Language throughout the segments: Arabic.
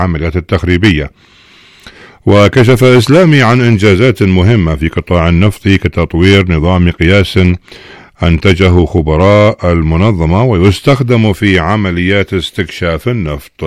العمليات التخريبية. وكشف إسلامي عن إنجازات مهمة في قطاع النفط كتطوير نظام قياس أنتجه خبراء المنظمة ويستخدم في عمليات استكشاف النفط.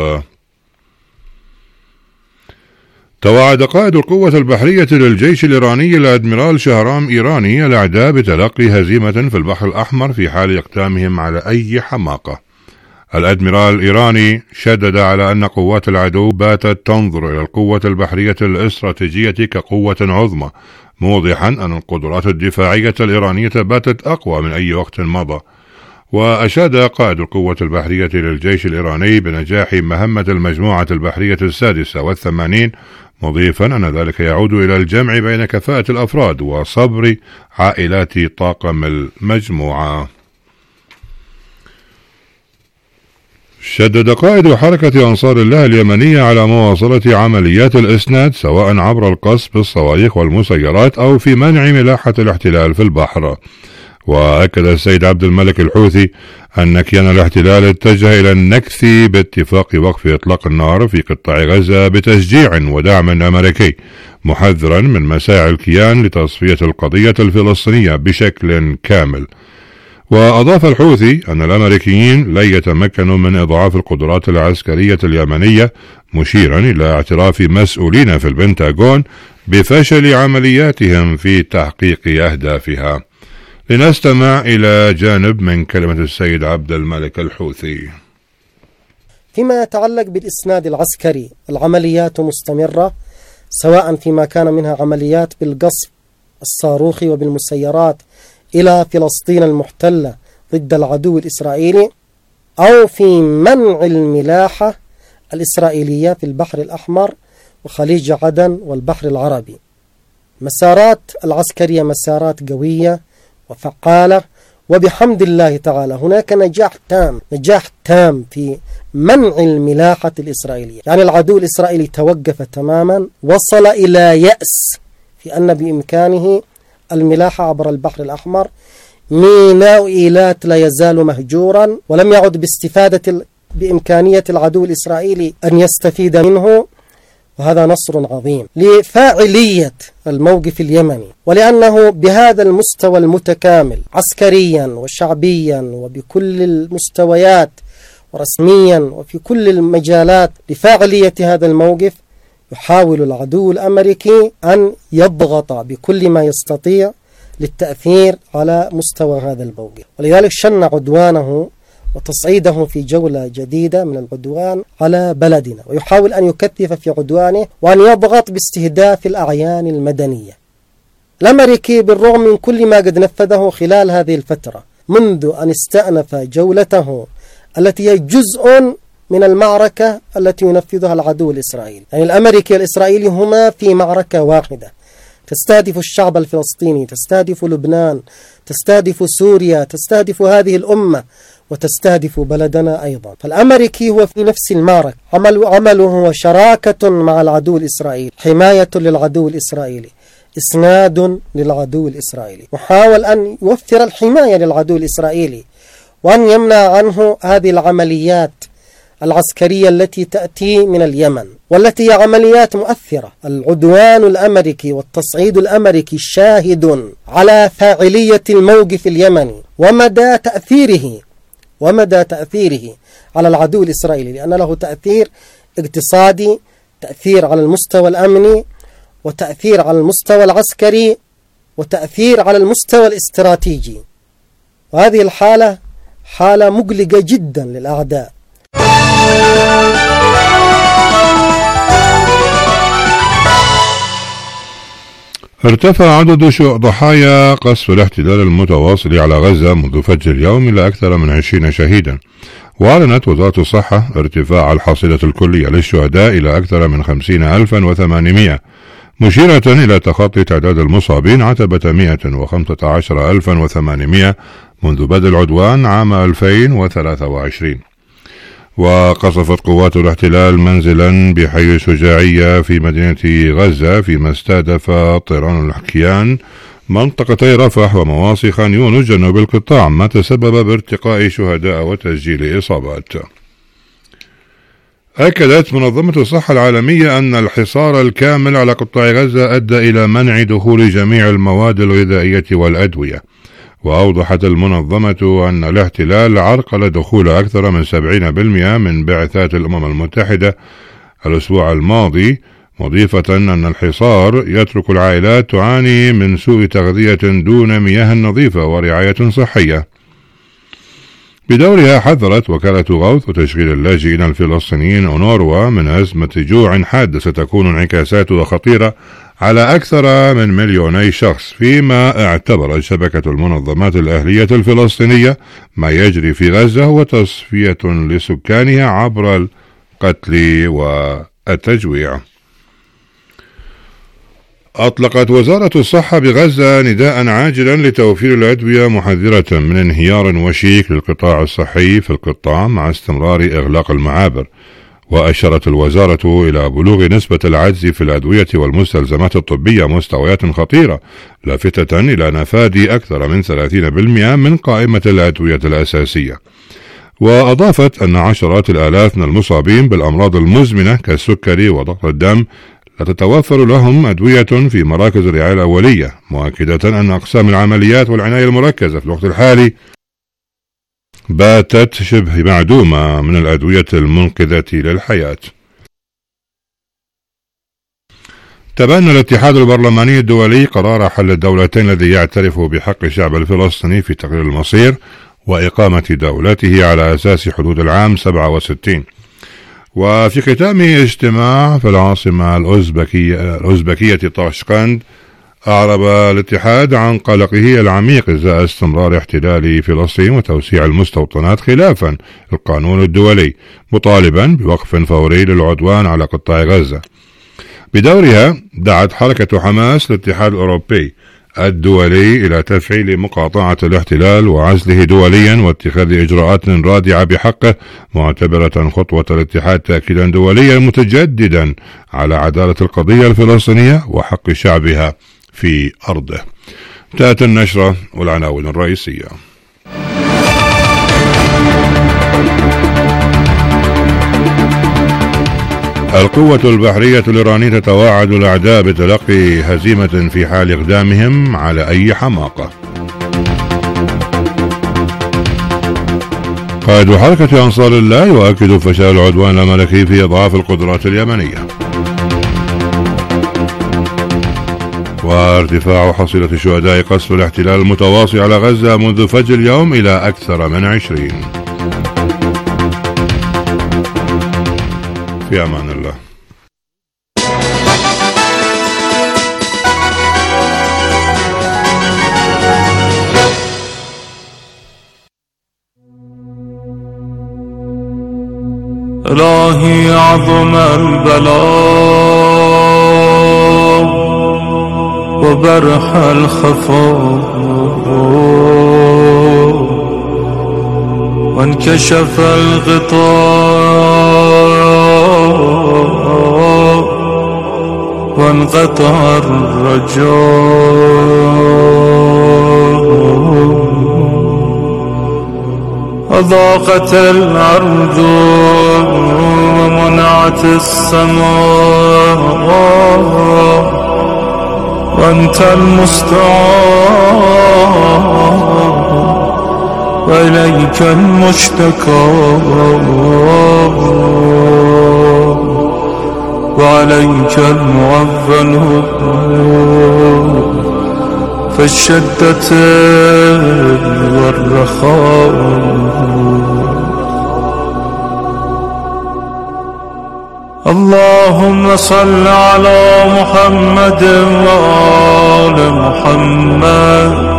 توعد قائد القوة البحرية للجيش الإيراني الأدميرال شهرام إيراني الأعداء بتلقي هزيمة في البحر الأحمر في حال إقدامهم على أي حماقة. الأدميرال الإيراني شدد على أن قوات العدو باتت تنظر إلى القوة البحرية الاستراتيجية كقوة عظمى، موضحا أن القدرات الدفاعية الإيرانية باتت أقوى من أي وقت مضى. وأشاد قائد القوة البحرية للجيش الإيراني بنجاح مهمة المجموعة البحرية 86، مضيفا أن ذلك يعود إلى الجمع بين كفاءة الأفراد وصبر عائلات طاقم المجموعة. شدد قائد حركة أنصار الله اليمنية على مواصلة عمليات الإسناد سواء عبر القصف بالصواريخ والمسيرات أو في منع ملاحة الاحتلال في البحر. وأكد السيد عبد الملك الحوثي أن كيان الاحتلال اتجه إلى النكث باتفاق وقف إطلاق النار في قطاع غزة بتشجيع ودعم أمريكي، محذرا من مساعي الكيان لتصفية القضية الفلسطينية بشكل كامل. وأضاف الحوثي أن الأمريكيين لن يتمكنوا من إضعاف القدرات العسكرية اليمنية، مشيرا إلى اعتراف مسؤولين في البنتاغون بفشل عملياتهم في تحقيق أهدافها. لنستمع إلى جانب من كلمة السيد عبد الملك الحوثي. فيما يتعلق بالإسناد العسكري، العمليات مستمرة، سواء فيما كان منها عمليات بالقصف الصاروخي وبالمسيرات إلى فلسطين المحتلة ضد العدو الإسرائيلي، أو في منع الملاحة الإسرائيلية في البحر الأحمر وخليج عدن والبحر العربي. مسارات العسكرية مسارات قوية وفعالة، وبحمد الله تعالى هناك نجاح تام في منع الملاحة الإسرائيلية. يعني العدو الإسرائيلي توقف تماما، وصل إلى يأس في أن بإمكانه الملاحة عبر البحر الأحمر. ميناء إيلات لا يزال مهجورا، ولم يعد بإمكانية العدو الإسرائيلي أن يستفيد منه، وهذا نصر عظيم لفاعلية الموقف اليمني، ولأنه بهذا المستوى المتكامل عسكريا وشعبيا وبكل المستويات ورسميا وفي كل المجالات لفاعلية هذا الموقف، يحاول العدو الأمريكي أن يضغط بكل ما يستطيع للتأثير على مستوى هذا الموقف. ولذلك شن عدوانه وتصعيده في جولة جديدة من العدوان على بلدنا، ويحاول أن يكثف في عدوانه وأن يضغط باستهداف الأعيان المدنية. الأمريكي بالرغم من كل ما قد نفذه خلال هذه الفترة منذ أن استأنف جولته التي هي جزء من المعركة التي ينفذها العدو الإسرائيلي، يعني الأمريكي والإسرائيلي هما في معركة واحدة تستهدف الشعب الفلسطيني، تستهدف لبنان، تستهدف سوريا، تستهدف هذه الأمة، وتستهدف بلدنا أيضا. فالأمريكي هو في نفس المعركة، عمله هو شراكة مع العدو الإسرائيلي، حماية للعدو الإسرائيلي، إسناد للعدو الإسرائيلي، محاول أن يوفر الحماية للعدو الإسرائيلي وأن يمنع عنه هذه العمليات العسكرية التي تأتي من اليمن، والتي هي عمليات مؤثرة. العدوان الأمريكي والتصعيد الأمريكي شاهد على فاعلية الموقف اليمني ومدى تأثيره على العدو الإسرائيلي، لأن له تأثير اقتصادي، تأثير على المستوى الأمني، وتأثير على المستوى العسكري، وتأثير على المستوى الاستراتيجي. وهذه الحالة حالة مقلقة جدا للأعداء. ارتفع عدد ضحايا قصف الاحتلال المتواصل على غزة منذ فجر اليوم إلى أكثر من 20 شهيدا. وأعلنت وزارة الصحة ارتفاع الحصيلة الكلية للشهداء إلى أكثر من 50,800، مشيرة إلى تخطي تعداد المصابين عتبة 115,800 منذ بدء العدوان عام 2023. وقصفت قوات الاحتلال منزلا بحي شجاعية في مدينة غزة، فيما استهدف طيران الكيان منطقتي رفح ومواصي خان يونس جنوب القطاع، ما تسبب بارتقاء شهداء وتسجيل إصابات. أكدت منظمة الصحة العالمية أن الحصار الكامل على قطاع غزة أدى إلى منع دخول جميع المواد الغذائية والأدوية. وأوضحت المنظمة أن الاحتلال عرقل دخول أكثر من 70% من بعثات الأمم المتحدة الأسبوع الماضي، مضيفة أن الحصار يترك العائلات تعاني من سوء تغذية دون مياه نظيفة ورعاية صحية. بدورها حذرت وكالة غوث وتشغيل اللاجئين الفلسطينيين أونروا من أزمة جوع حادة ستكون انعكاساتها خطيرة على أكثر من 2 شخص، فيما اعتبرت شبكة المنظمات الأهلية الفلسطينية ما يجري في غزة هو تصفية لسكانها عبر القتل والتجويع. أطلقت وزارة الصحة بغزة نداء عاجلا لتوفير الأدوية، محذرة من انهيار وشيك للقطاع الصحي في القطاع مع استمرار إغلاق المعابر. وأشارت الوزارة إلى بلوغ نسبة العجز في الأدوية والمستلزمات الطبية مستويات خطيرة، لافتة إلى نفاذ أكثر من 30% من قائمة الأدوية الأساسية. وأضافت أن عشرات الآلاف من المصابين بالأمراض المزمنة كالسكري وضغط الدم لا تتوفر لهم أدوية في مراكز الرعاية الأولية، مؤكدة أن أقسام العمليات والعناية المركزة في الوقت الحالي باتت شبه معدومة من الأدوية المنقذة للحياة. تبنى الاتحاد البرلماني الدولي قرار حل الدولتين الذي يعترف بحق الشعب الفلسطيني في تقرير المصير وإقامة دولته على أساس حدود العام 67. وفي ختام اجتماع في العاصمة الأوزبكية طاشقند، أعرب الاتحاد عن قلقه العميق إزاء استمرار احتلال فلسطين وتوسيع المستوطنات خلافا القانون الدولي، مطالبا بوقف فوري للعدوان على قطاع غزة. بدورها دعت حركة حماس الاتحاد الأوروبي الدولي إلى تفعيل مقاطعة الاحتلال وعزله دوليا واتخاذ إجراءات رادعة بحقه، معتبرة خطوة الاتحاد تأكيدا دوليا متجددا على عدالة القضية الفلسطينية وحق شعبها في أرضه. انتهت النشرة والعناوين الرئيسية. القوة البحرية الإيرانية تتوعد الأعداء بتلقي هزيمة في حال إقدامهم على أي حماقة. قائد حركة أنصار الله يؤكد فشل العدوان الأمريكي في إضعاف القدرات اليمنية. وارتفاع حصيلة شهداء قصف الاحتلال المتواصل على غزة منذ فجر اليوم إلى أكثر من 20. في أمان الله. إلهي عظم البلاء وبرح الخفاء وانكشف الغطاء وانقطع الرجاء وضاقت الأرض ومنعت السماء وأنت المستعان وإليك المشتكى وعليك المعول في الشدة والرخاء. اللهم صل على محمد وآل محمد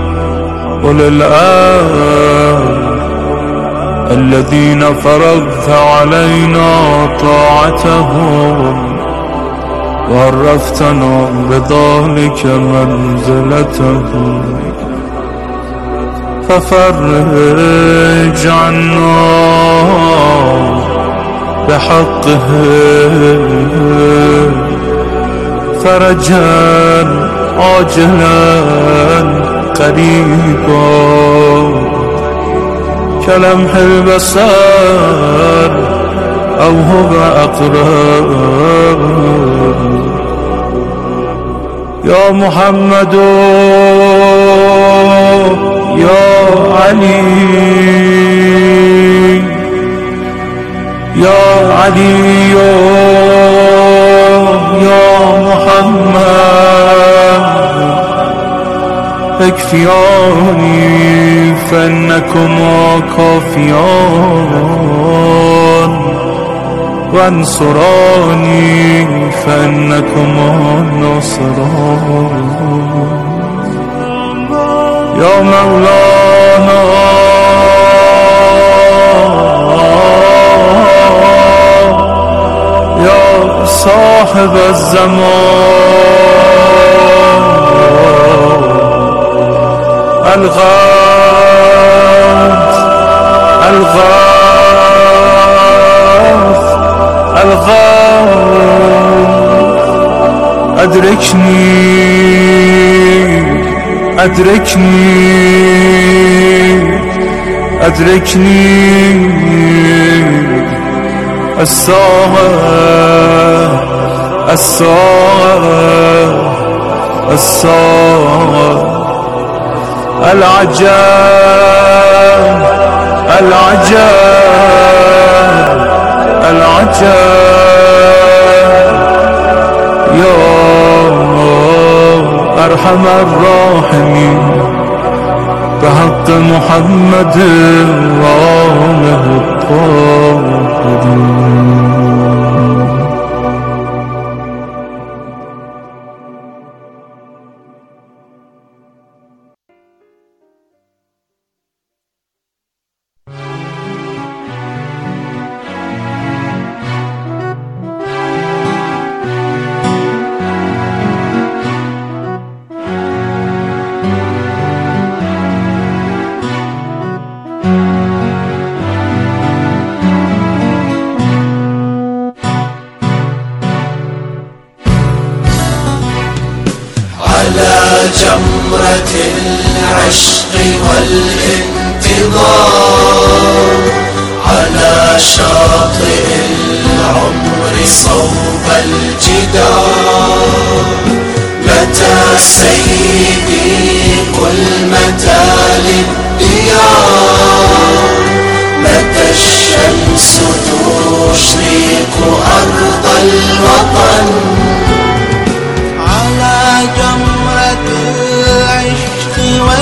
وللآل الذين فرضت علينا طاعتهم وعرفتنا بذلك منزلتهم، ففرج عنا بحقهم فرجا عاجلا قريبا كلمح البصر أو هو أقرب. يا محمد يا علي يا علي يا محمد اكفياني فإنكما كافيان وانصراني فإنكما ناصران. يا مولانا يا صاحب الزمان الغاث الغاث الغاث أدركني أدركني أدركني الساعة الساعة الساعة العجاب العجاب العجاب. يا أرحم الراحمين بحق محمد وآله الطاهرين. جمرة العشق والانتظار على شاطئ العمر صوب الجدار. متى سيدي قل متى للديار، متى الشمس تشرق أرض الوطن على جمرة العشق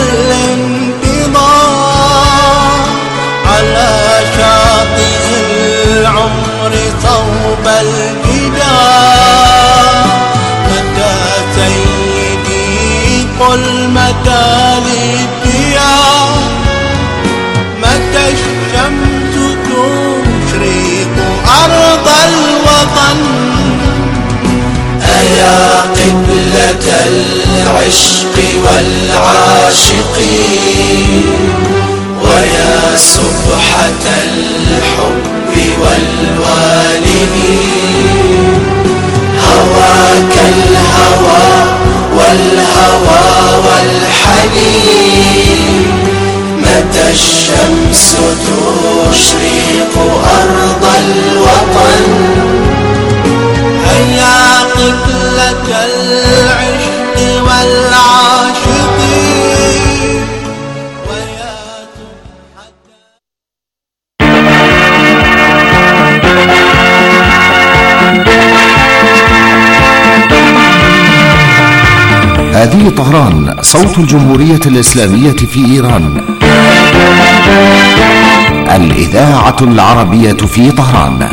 والانتظار على شاطئ العمر صوب الجدار. متى سيدي قل متى للديار، متى الشمس تشرق أرض الوطن. أيا قبلة العشق والعاشقين، ويا سبحة الحب والوالدين. هواك الهوى والهوى والحنين، متى الشمس تشرق أرض الوطن. هيا قبلة العشق والعاشقين ويا هذه طهران، صوت الجمهورية الإسلامية في إيران، الإذاعة العربية في طهران.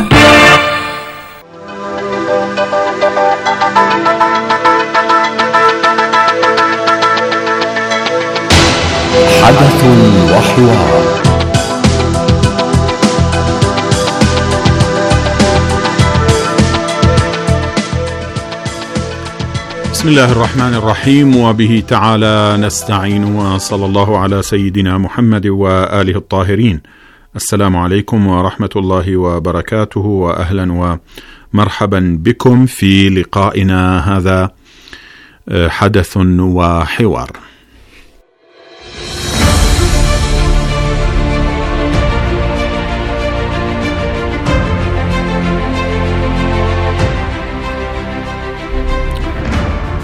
حدث وحوار. بسم الله الرحمن الرحيم، وبه تعالى نستعين، وصلى الله على سيدنا محمد وآله الطاهرين. السلام عليكم ورحمة الله وبركاته، وأهلا ومرحبا بكم في لقائنا هذا حدث وحوار.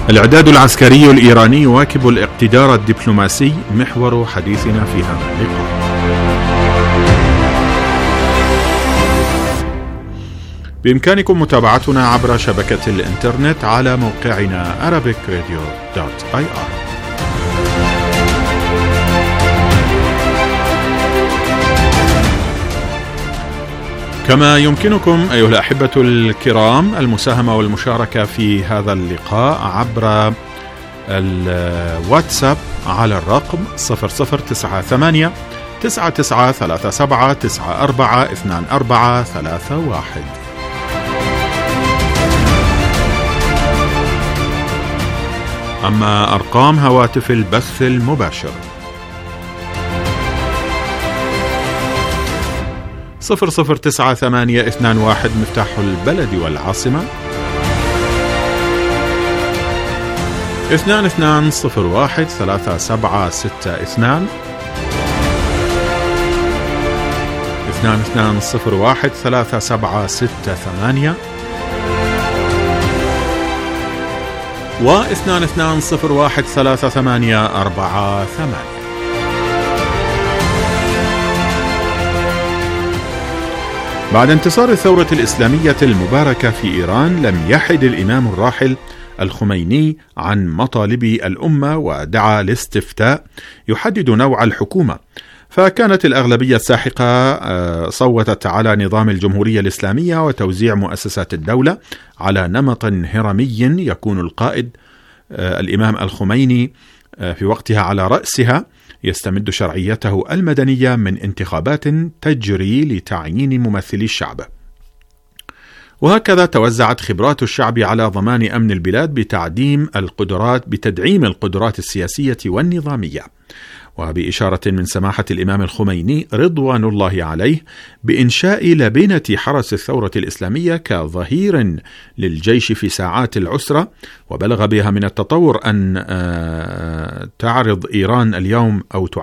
الإعداد العسكري الإيراني يواكب الاقتدار الدبلوماسي، محور حديثنا في هذا اللقاء. بإمكانكم متابعتنا عبر شبكة الإنترنت على موقعنا arabicradio.ir. كما يمكنكم أيها الأحبة الكرام المساهمة والمشاركة في هذا اللقاء عبر الواتساب على الرقم 0098 9937 94 24 31. أما أرقام هواتف البث المباشر 009821 مفتاح البلد والعاصمة، 2201 3762 2201 3768 و 2201 3848. بعد انتصار الثورة الإسلامية المباركة في إيران، لم يحد الإمام الراحل الخميني عن مطالب الأمة ودعا لاستفتاء يحدد نوع الحكومة، فكانت الأغلبية الساحقة صوتت على نظام الجمهورية الإسلامية وتوزيع مؤسسات الدولة على نمط هرمي يكون القائد الإمام الخميني في وقتها على رأسها، يستمد شرعيته المدنية من انتخابات تجري لتعيين ممثلي الشعب. وهكذا توزعت خبرات الشعب على ضمان أمن البلاد بتدعيم القدرات السياسية والنظامية. وبإشارة من سماحة الإمام الخميني رضوان الله عليه بإنشاء لبنة حرس الثورة الإسلامية كظهير للجيش في ساعات العسرة، وبلغ بها من التطور أن تعرض إيران اليوم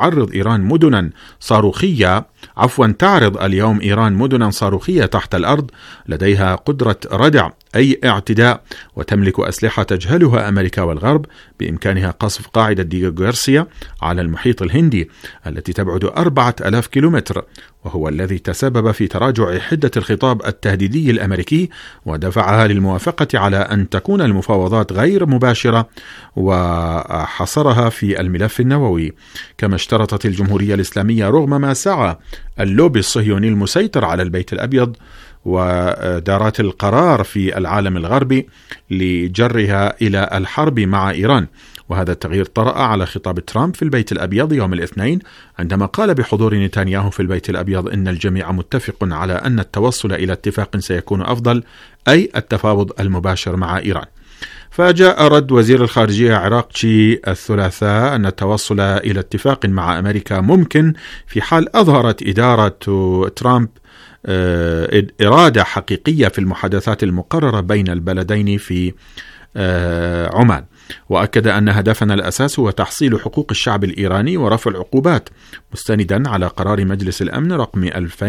مدنا صاروخية تحت الأرض لديها قدرة ردع أي اعتداء، وتملك أسلحة تجهلها أمريكا والغرب، بإمكانها قصف قاعدة ديغو غارسيا على المحيط الهندي التي تبعد 4000 كيلومتر، وهو الذي تسبب في تراجع حدة الخطاب التهديدي الأمريكي ودفعها للموافقة على أن تكون المفاوضات غير مباشرة، وحصرها في الملف النووي. كما اشترطت الجمهورية الإسلامية رغم ما سعى اللوبي الصهيوني المسيطر على البيت الأبيض ودارات القرار في العالم الغربي لجرها إلى الحرب مع إيران. وهذا التغيير طرأ على خطاب ترامب في البيت الأبيض يوم الاثنين، عندما قال بحضور نتنياهو في البيت الأبيض إن الجميع متفق على أن التوصل إلى اتفاق سيكون أفضل، أي التفاوض المباشر مع إيران. فجاء رد وزير الخارجية عراقتشي الثلاثاء أن التوصل إلى اتفاق مع أمريكا ممكن في حال أظهرت إدارة ترامب إرادة حقيقية في المحادثات المقررة بين البلدين في عمان. وأكد أن هدفنا الأساس هو تحصيل حقوق الشعب الإيراني ورفع العقوبات، مستندا على قرار مجلس الأمن رقم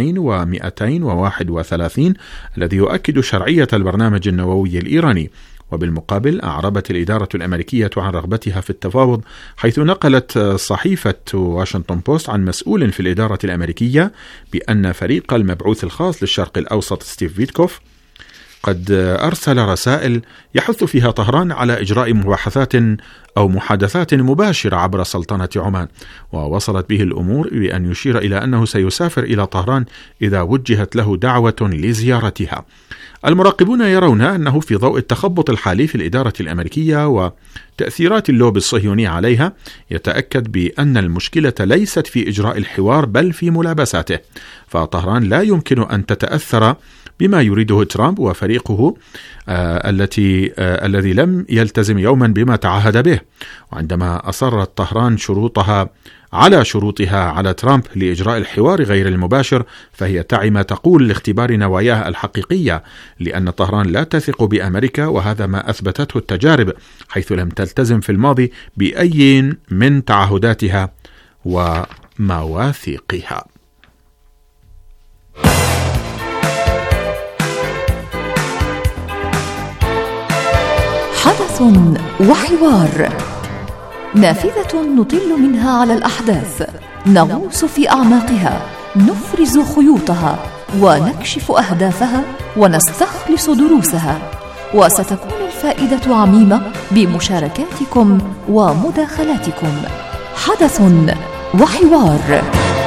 2231 الذي يؤكد شرعية البرنامج النووي الإيراني. وبالمقابل أعربت الإدارة الأمريكية عن رغبتها في التفاوض، حيث نقلت صحيفة واشنطن بوست عن مسؤول في الإدارة الأمريكية بأن فريق المبعوث الخاص للشرق الأوسط ستيف ويتكوف قد أرسل رسائل يحث فيها طهران على إجراء مباحثات أو محادثات مباشرة عبر سلطنة عمان. ووصلت به الأمور بأن يشير إلى أنه سيسافر إلى طهران إذا وجهت له دعوة لزيارتها. المراقبون يرون أنه في ضوء التخبط الحالي في الإدارة الأمريكية وتأثيرات اللوبي الصهيوني عليها، يتأكد بأن المشكلة ليست في إجراء الحوار بل في ملابساته، فطهران لا يمكن أن تتأثر بما يريده ترامب وفريقه الذي لم يلتزم يوما بما تعهد به. وعندما أصرت طهران شروطها على ترامب لإجراء الحوار غير المباشر، فهي تعي ما تقول لاختبار نواياها الحقيقية، لأن طهران لا تثق بأمريكا، وهذا ما أثبتته التجارب، حيث لم تلتزم في الماضي بأي من تعهداتها ومواثيقها. حدث وحوار، نافذة نطل منها على الأحداث، نغوص في أعماقها، نفرز خيوطها ونكشف أهدافها ونستخلص دروسها، وستكون الفائدة عميمة بمشاركاتكم ومداخلاتكم. حدث وحوار.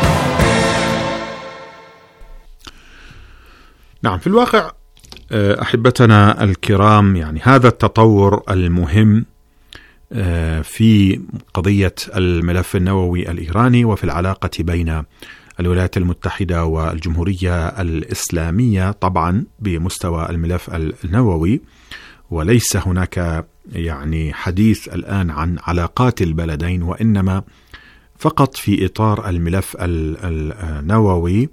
نعم، في الواقع أحبتنا الكرام، يعني هذا التطور المهم في قضية الملف النووي الإيراني وفي العلاقة بين الولايات المتحدة والجمهورية الإسلامية، طبعا بمستوى الملف النووي، وليس هناك يعني حديث الآن عن علاقات البلدين، وإنما فقط في إطار الملف النووي.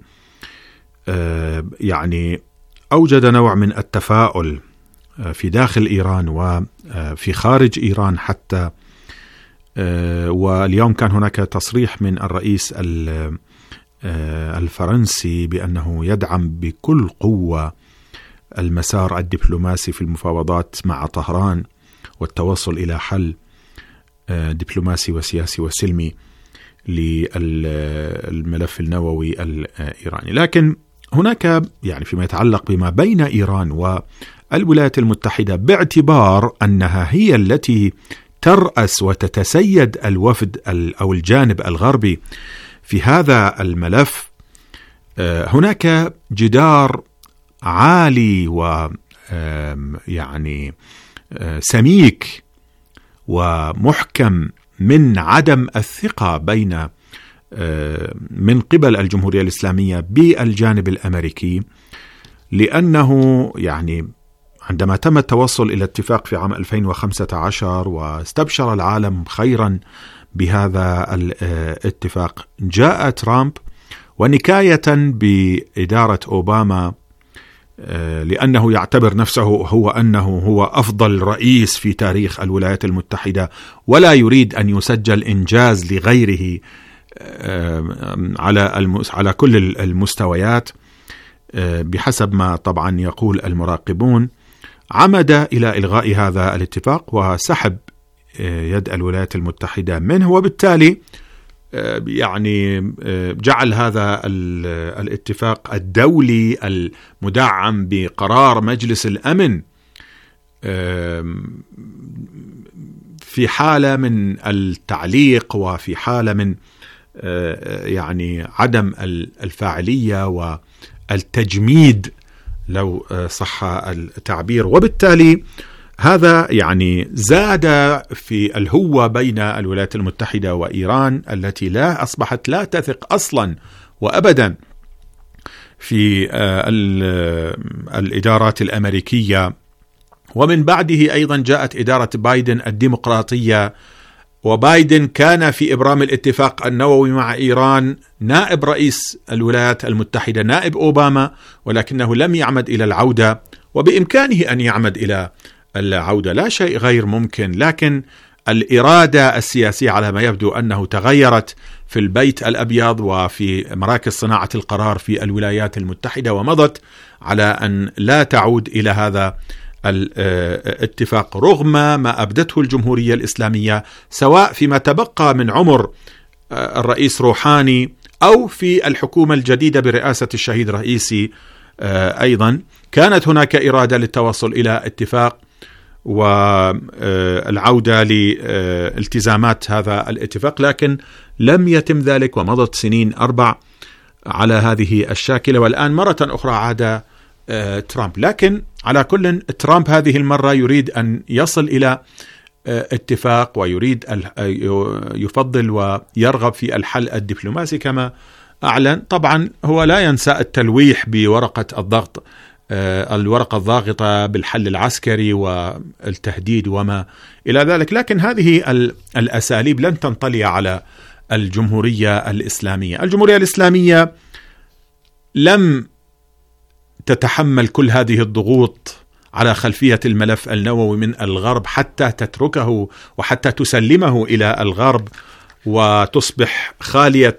يعني أوجد نوع من التفاؤل في داخل إيران وفي خارج إيران حتى. واليوم كان هناك تصريح من الرئيس الفرنسي بأنه يدعم بكل قوة المسار الدبلوماسي في المفاوضات مع طهران والتوصل إلى حل دبلوماسي وسياسي وسلمي للملف النووي الإيراني. لكن هناك يعني فيما يتعلق بما بين إيران والولايات المتحدة، باعتبار أنها هي التي ترأس وتتسيد الوفد أو الجانب الغربي في هذا الملف، هناك جدار عالي ويعني سميك ومحكم من عدم الثقة من قبل الجمهورية الإسلامية بالجانب الأمريكي، لأنه يعني عندما تم التوصل إلى اتفاق في عام 2015 واستبشر العالم خيرا بهذا الاتفاق، جاء ترامب ونكاية بإدارة أوباما، لأنه يعتبر نفسه أنه هو أفضل رئيس في تاريخ الولايات المتحدة ولا يريد أن يسجل إنجاز لغيره على كل المستويات بحسب ما طبعا يقول المراقبون. عمد إلى إلغاء هذا الاتفاق وسحب يد الولايات المتحدة منه، وبالتالي يعني جعل هذا الاتفاق الدولي المدعم بقرار مجلس الأمن في حالة من التعليق وفي حالة من يعني عدم الفاعلية والتجميد لو صح التعبير. وبالتالي هذا يعني زاد في الهوة بين الولايات المتحدة وإيران التي أصبحت لا تثق أصلا وأبدا في الإدارات الأمريكية. ومن بعده أيضا جاءت إدارة بايدن الديمقراطية، وبايدن كان في إبرام الاتفاق النووي مع إيران نائب رئيس الولايات المتحدة، نائب أوباما، ولكنه لم يعمد إلى العودة، وبإمكانه أن يعمد إلى العودة، لا شيء غير ممكن. لكن الإرادة السياسية على ما يبدو أنه تغيرت في البيت الأبيض وفي مراكز صناعة القرار في الولايات المتحدة، ومضت على أن لا تعود إلى هذا الاتفاق رغم ما أبدته الجمهورية الإسلامية، سواء فيما تبقى من عمر الرئيس روحاني أو في الحكومة الجديدة برئاسة الشهيد رئيسي. أيضا كانت هناك إرادة للتوصل إلى اتفاق والعودة لالتزامات هذا الاتفاق، لكن لم يتم ذلك، ومضت سنين 4 على هذه الشاكلة، والآن مرة أخرى عاد ترامب. لكن على كل، ترامب هذه المرة يريد أن يصل إلى اتفاق، ويريد يفضل ويرغب في الحل الدبلوماسي كما أعلن. طبعا هو لا ينسى التلويح بورقة الضغط، الورقة الضاغطة بالحل العسكري والتهديد وما إلى ذلك، لكن هذه الأساليب لن تنطلي على الجمهورية الإسلامية. الجمهورية الإسلامية لم تتحمل كل هذه الضغوط على خلفية الملف النووي من الغرب حتى تتركه وحتى تسلمه إلى الغرب وتصبح خالية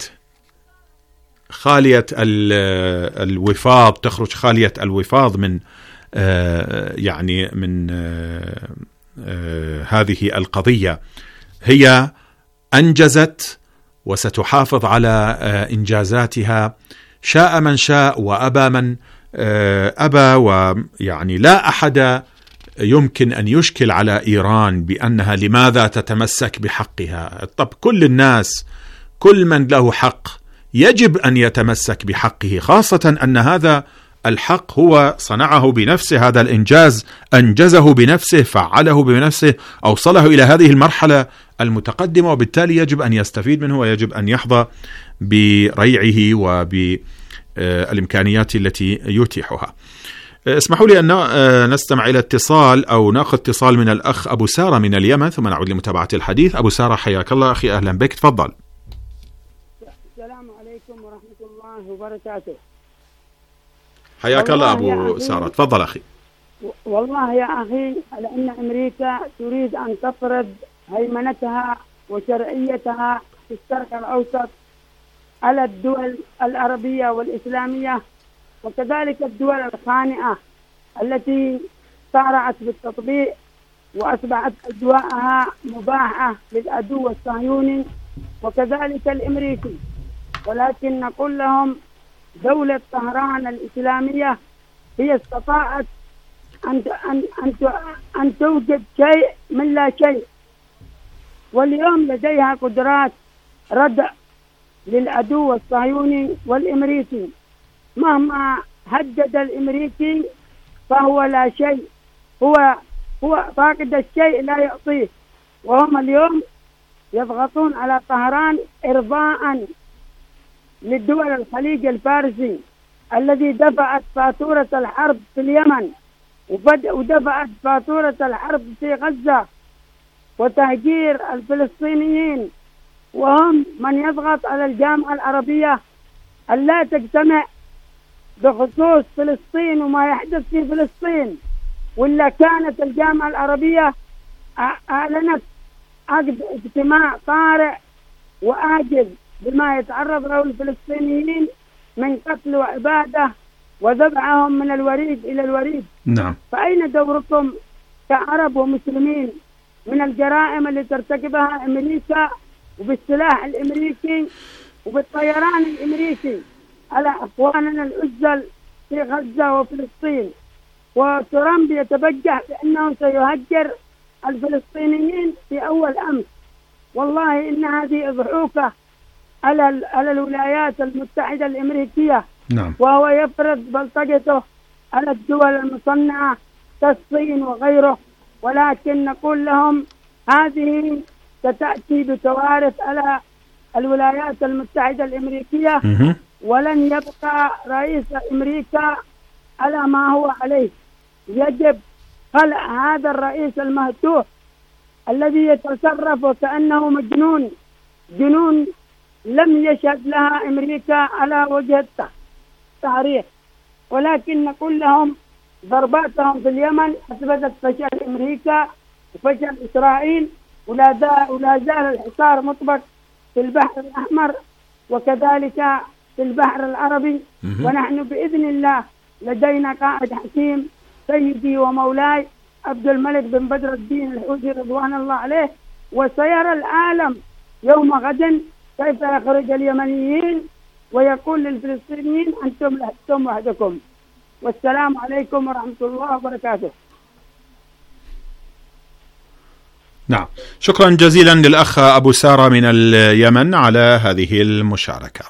الوفاض، تخرج خالية الوفاض من يعني هذه القضية هي أنجزت وستحافظ على إنجازاتها، شاء من شاء وأبى من أبى، ويعني لا أحد يمكن أن يشكل على إيران بأنها لماذا تتمسك بحقها. طب كل الناس، كل من له حق يجب أن يتمسك بحقه، خاصة أن هذا الحق هو صنعه بنفسه، هذا الإنجاز أنجزه بنفسه، فعله بنفسه، أوصله إلى هذه المرحلة المتقدمة، وبالتالي يجب أن يستفيد منه ويجب أن يحظى بريعه وبالإمكانيات التي يتيحها. اسمحوا لي أن نستمع إلى اتصال أو نأخذ اتصال من الأخ أبو سارة من اليمن، ثم نعود لمتابعة الحديث. أبو سارة حياك الله أخي، أهلا بك، تفضل. السلام عليكم ورحمة الله وبركاته. حياك الله أبو سارة، تفضل أخي. والله يا أخي، لأن أمريكا تريد أن تفرض هيمنتها وشرعيتها في الشرق الأوسط على الدول العربية والإسلامية، وكذلك الدول الخانئة التي سارعت بالتطبيع وأصبحت أجواءها مباحة للعدو الصهيوني وكذلك الأمريكي. ولكن نقول لهم دولة طهران الإسلامية هي استطاعت أن توجد شيء من لا شيء، واليوم لديها قدرات ردع للعدو الصهيوني والأمريكي. مهما هدد الأمريكي فهو لا شيء، هو فاقد الشيء لا يعطيه. وهم اليوم يضغطون على طهران إرضاء للدول الخليج الفارسي الذي دفعت فاتورة الحرب في اليمن ودفعت فاتورة الحرب في غزة وتهجير الفلسطينيين، وهم من يضغط على الجامعة العربية أن لا تجتمع بخصوص فلسطين وما يحدث في فلسطين. ولا كانت الجامعة العربية أعلنت عقد اجتماع طارئ وآجل بما يتعرض له الفلسطينيين من قتل وإبادة وذبحهم من الوريد إلى الوريد. نعم. فأين دوركم كعرب ومسلمين من الجرائم اللي ترتكبها أمريكا وبالسلاح الأمريكي وبالطيران الأمريكي على أخواننا العزل في غزة وفلسطين؟ وترامب يتبجح بأنه سيهجر الفلسطينيين في أول أمس. والله إن هذه ضحوكة على الولايات المتحدة الأمريكية. نعم. وهو يفرض بلطجته على الدول المصنعة كالصين وغيره. ولكن نقول لهم هذه ستأتي بكوارث على الولايات المتحدة الأمريكية، ولن يبقى رئيس أمريكا على ما هو عليه. يجب خلع هذا الرئيس المهتوه الذي يتصرف وكأنه مجنون، جنون لم يشهد لها أمريكا على وجه التاريخ. ولكن نقول لهم ضرباتهم في اليمن أثبتت فشل أمريكا وفشل إسرائيل، ولا زال الحصار مطبق في البحر الأحمر وكذلك في البحر العربي. ونحن بإذن الله لدينا قائد حكيم سيدي ومولاي عبد الملك بن بدر الدين الحوثي رضوان الله عليه، وسيرى العالم يوم غد كيف يخرج اليمنيين ويقول للفلسطينيين أنتم لستم وحدكم. والسلام عليكم ورحمة الله وبركاته. نعم، شكرا جزيلا للأخ أبو سارة من اليمن على هذه المشاركة.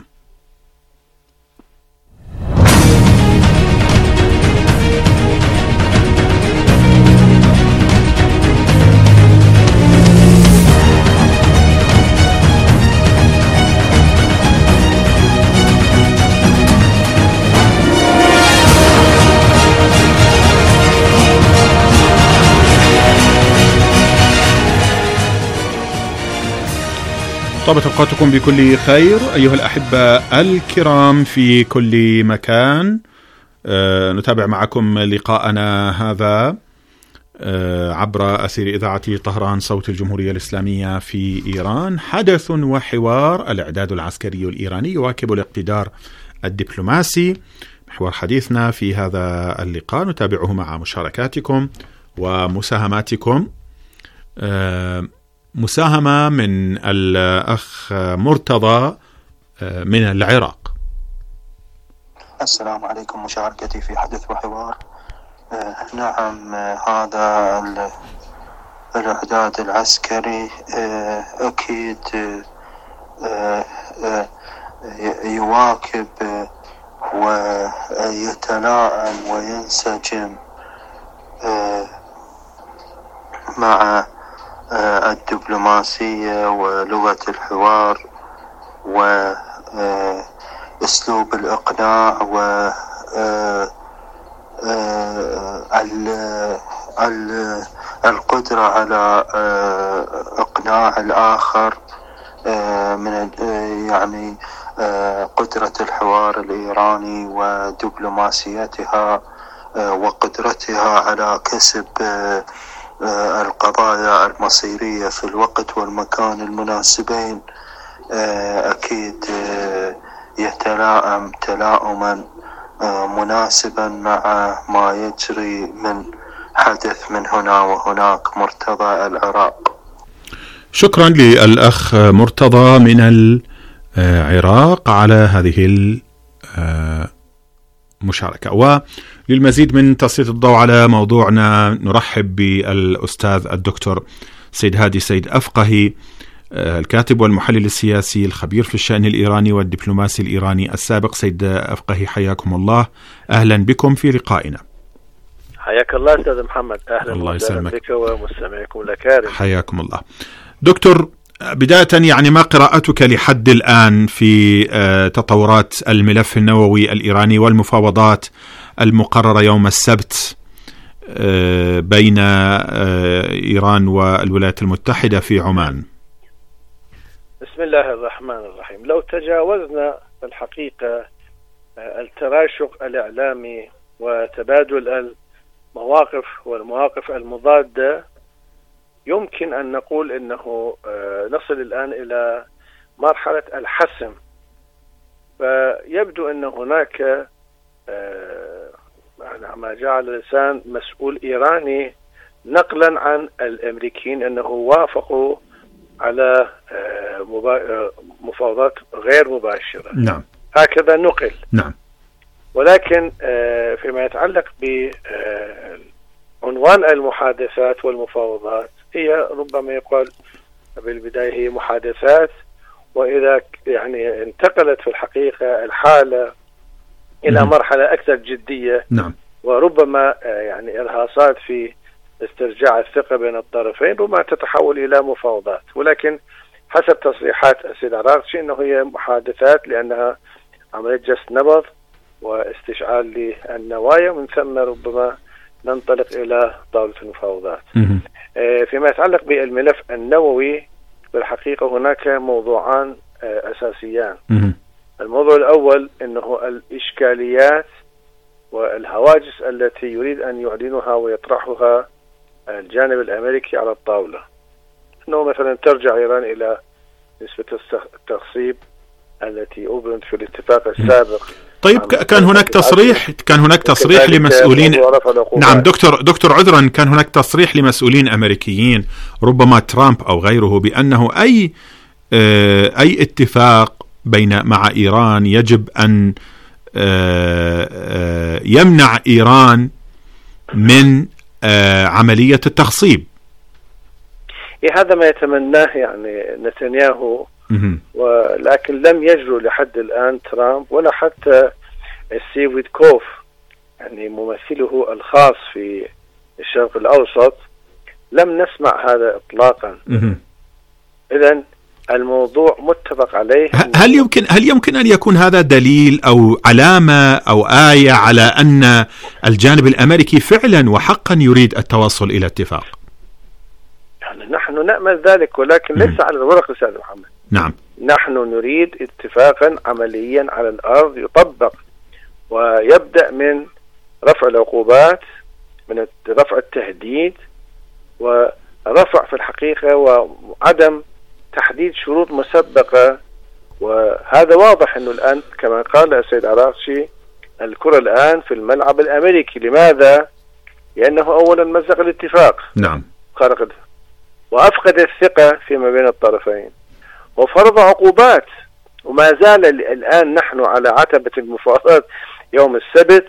طابت أوقاتكم بكل خير أيها الأحبة الكرام في كل مكان. نتابع معكم لقاءنا هذا عبر أثير إذاعة طهران صوت الجمهورية الإسلامية في إيران. حدث وحوار، الإعداد العسكري الإيراني يواكب الاقتدار الدبلوماسي. محور حديثنا في هذا اللقاء نتابعه مع مشاركاتكم ومساهماتكم مساهمة من الأخ مرتضى من العراق. السلام عليكم، مشاركتي في حدث وحوار. نعم، هذا الإعداد العسكري أكيد يواكب ويتلائم وينسجم مع الدبلوماسية ولغة الحوار وأسلوب الإقناع القدرة على إقناع الآخر من يعني قدرة الحوار الإيراني ودبلوماسيتها وقدرتها على كسب القضايا المصيرية في الوقت والمكان المناسبين، أكيد يتلائم تلاؤما مناسبا مع ما يجري من حدث من هنا وهناك. مرتضى، العراق. شكرا للأخ مرتضى من العراق على هذه المشاركة. وللمزيد من تسليط الضوء على موضوعنا نرحب بالأستاذ الدكتور سيد هادي سيد أفقهي، الكاتب والمحلل السياسي الخبير في الشأن الإيراني والدبلوماسي الإيراني السابق. سيد أفقهي، حياكم الله، أهلا بكم في لقائنا. حياك الله أستاذ محمد، أهلا الله يسلمك بك ومستمعكم الأكارم. حياكم الله. دكتور، بداية يعني ما قراءتك لحد الآن في تطورات الملف النووي الإيراني والمفاوضات المقررة يوم السبت بين إيران والولايات المتحدة في عمان؟ بسم الله الرحمن الرحيم. لو تجاوزنا الحقيقة التراشق الإعلامي وتبادل المواقف والمواقف المضادة، يمكن أن نقول أنه نصل الآن إلى مرحلة الحسم. فيبدو أن هناك ما جعل لسان مسؤول إيراني نقلا عن الأمريكيين أنه وافقوا على مفاوضات غير مباشرة. نعم، هكذا نقل. نعم. ولكن فيما يتعلق بعنوان المحادثات والمفاوضات، هي ربما يقال بالبداية هي محادثات، وإذا يعني انتقلت في الحقيقة الحالة إلى مرحلة أكثر جدية، نعم، وربما يعني إرهاصات في استرجاع الثقة بين الطرفين، ربما تتحول إلى مفاوضات. ولكن حسب تصريحات السيد عراقشي أنه هي محادثات، لأنها عملية جس نبض واستشعال للنوايا، من ثم ربما ننطلق إلى طاولة المفاوضات. فيما يتعلق بالملف النووي، بالحقيقة هناك موضوعان أساسيان. الموضوع الأول أنه الإشكاليات والهواجس التي يريد أن يعلنها ويطرحها الجانب الأمريكي على الطاولة، أنه مثلا ترجع إيران إلى نسبة التخصيب التي أبرمت في الاتفاق السابق. طيب، كان هناك تصريح لمسؤولين. نعم دكتور عذرا، كان هناك تصريح لمسؤولين أمريكيين، ربما ترامب أو غيره، بأنه أي اتفاق مع إيران يجب أن يمنع إيران من عملية التخصيب. هذا ما يتمناه يعني نتنياهو، ولكن لم يجرؤ لحد الآن ترامب ولا حتى ستيف ويتكوف، يعني ممثله الخاص في الشرق الأوسط، لم نسمع هذا إطلاقا. إذن الموضوع متفق عليه. هل يمكن أن يكون هذا دليل أو علامة أو آية على أن الجانب الأمريكي فعلا وحقا يريد التوصل إلى اتفاق؟ يعني نحن نأمل ذلك، ولكن ليس على الورق أستاذ محمد. نعم، نحن نريد اتفاقا عمليا على الأرض يطبق، ويبدأ من رفع العقوبات، من رفع التهديد، ورفع في الحقيقة وعدم تحديد شروط مسبقة. وهذا واضح أنه الآن كما قال السيد عراقشي الكرة الآن في الملعب الأمريكي. لماذا؟ لأنه أولا مزق الاتفاق، نعم، خرق، وأفقد الثقة فيما بين الطرفين وفرض عقوبات، وما زال الآن نحن على عتبة المفاوضات يوم السبت،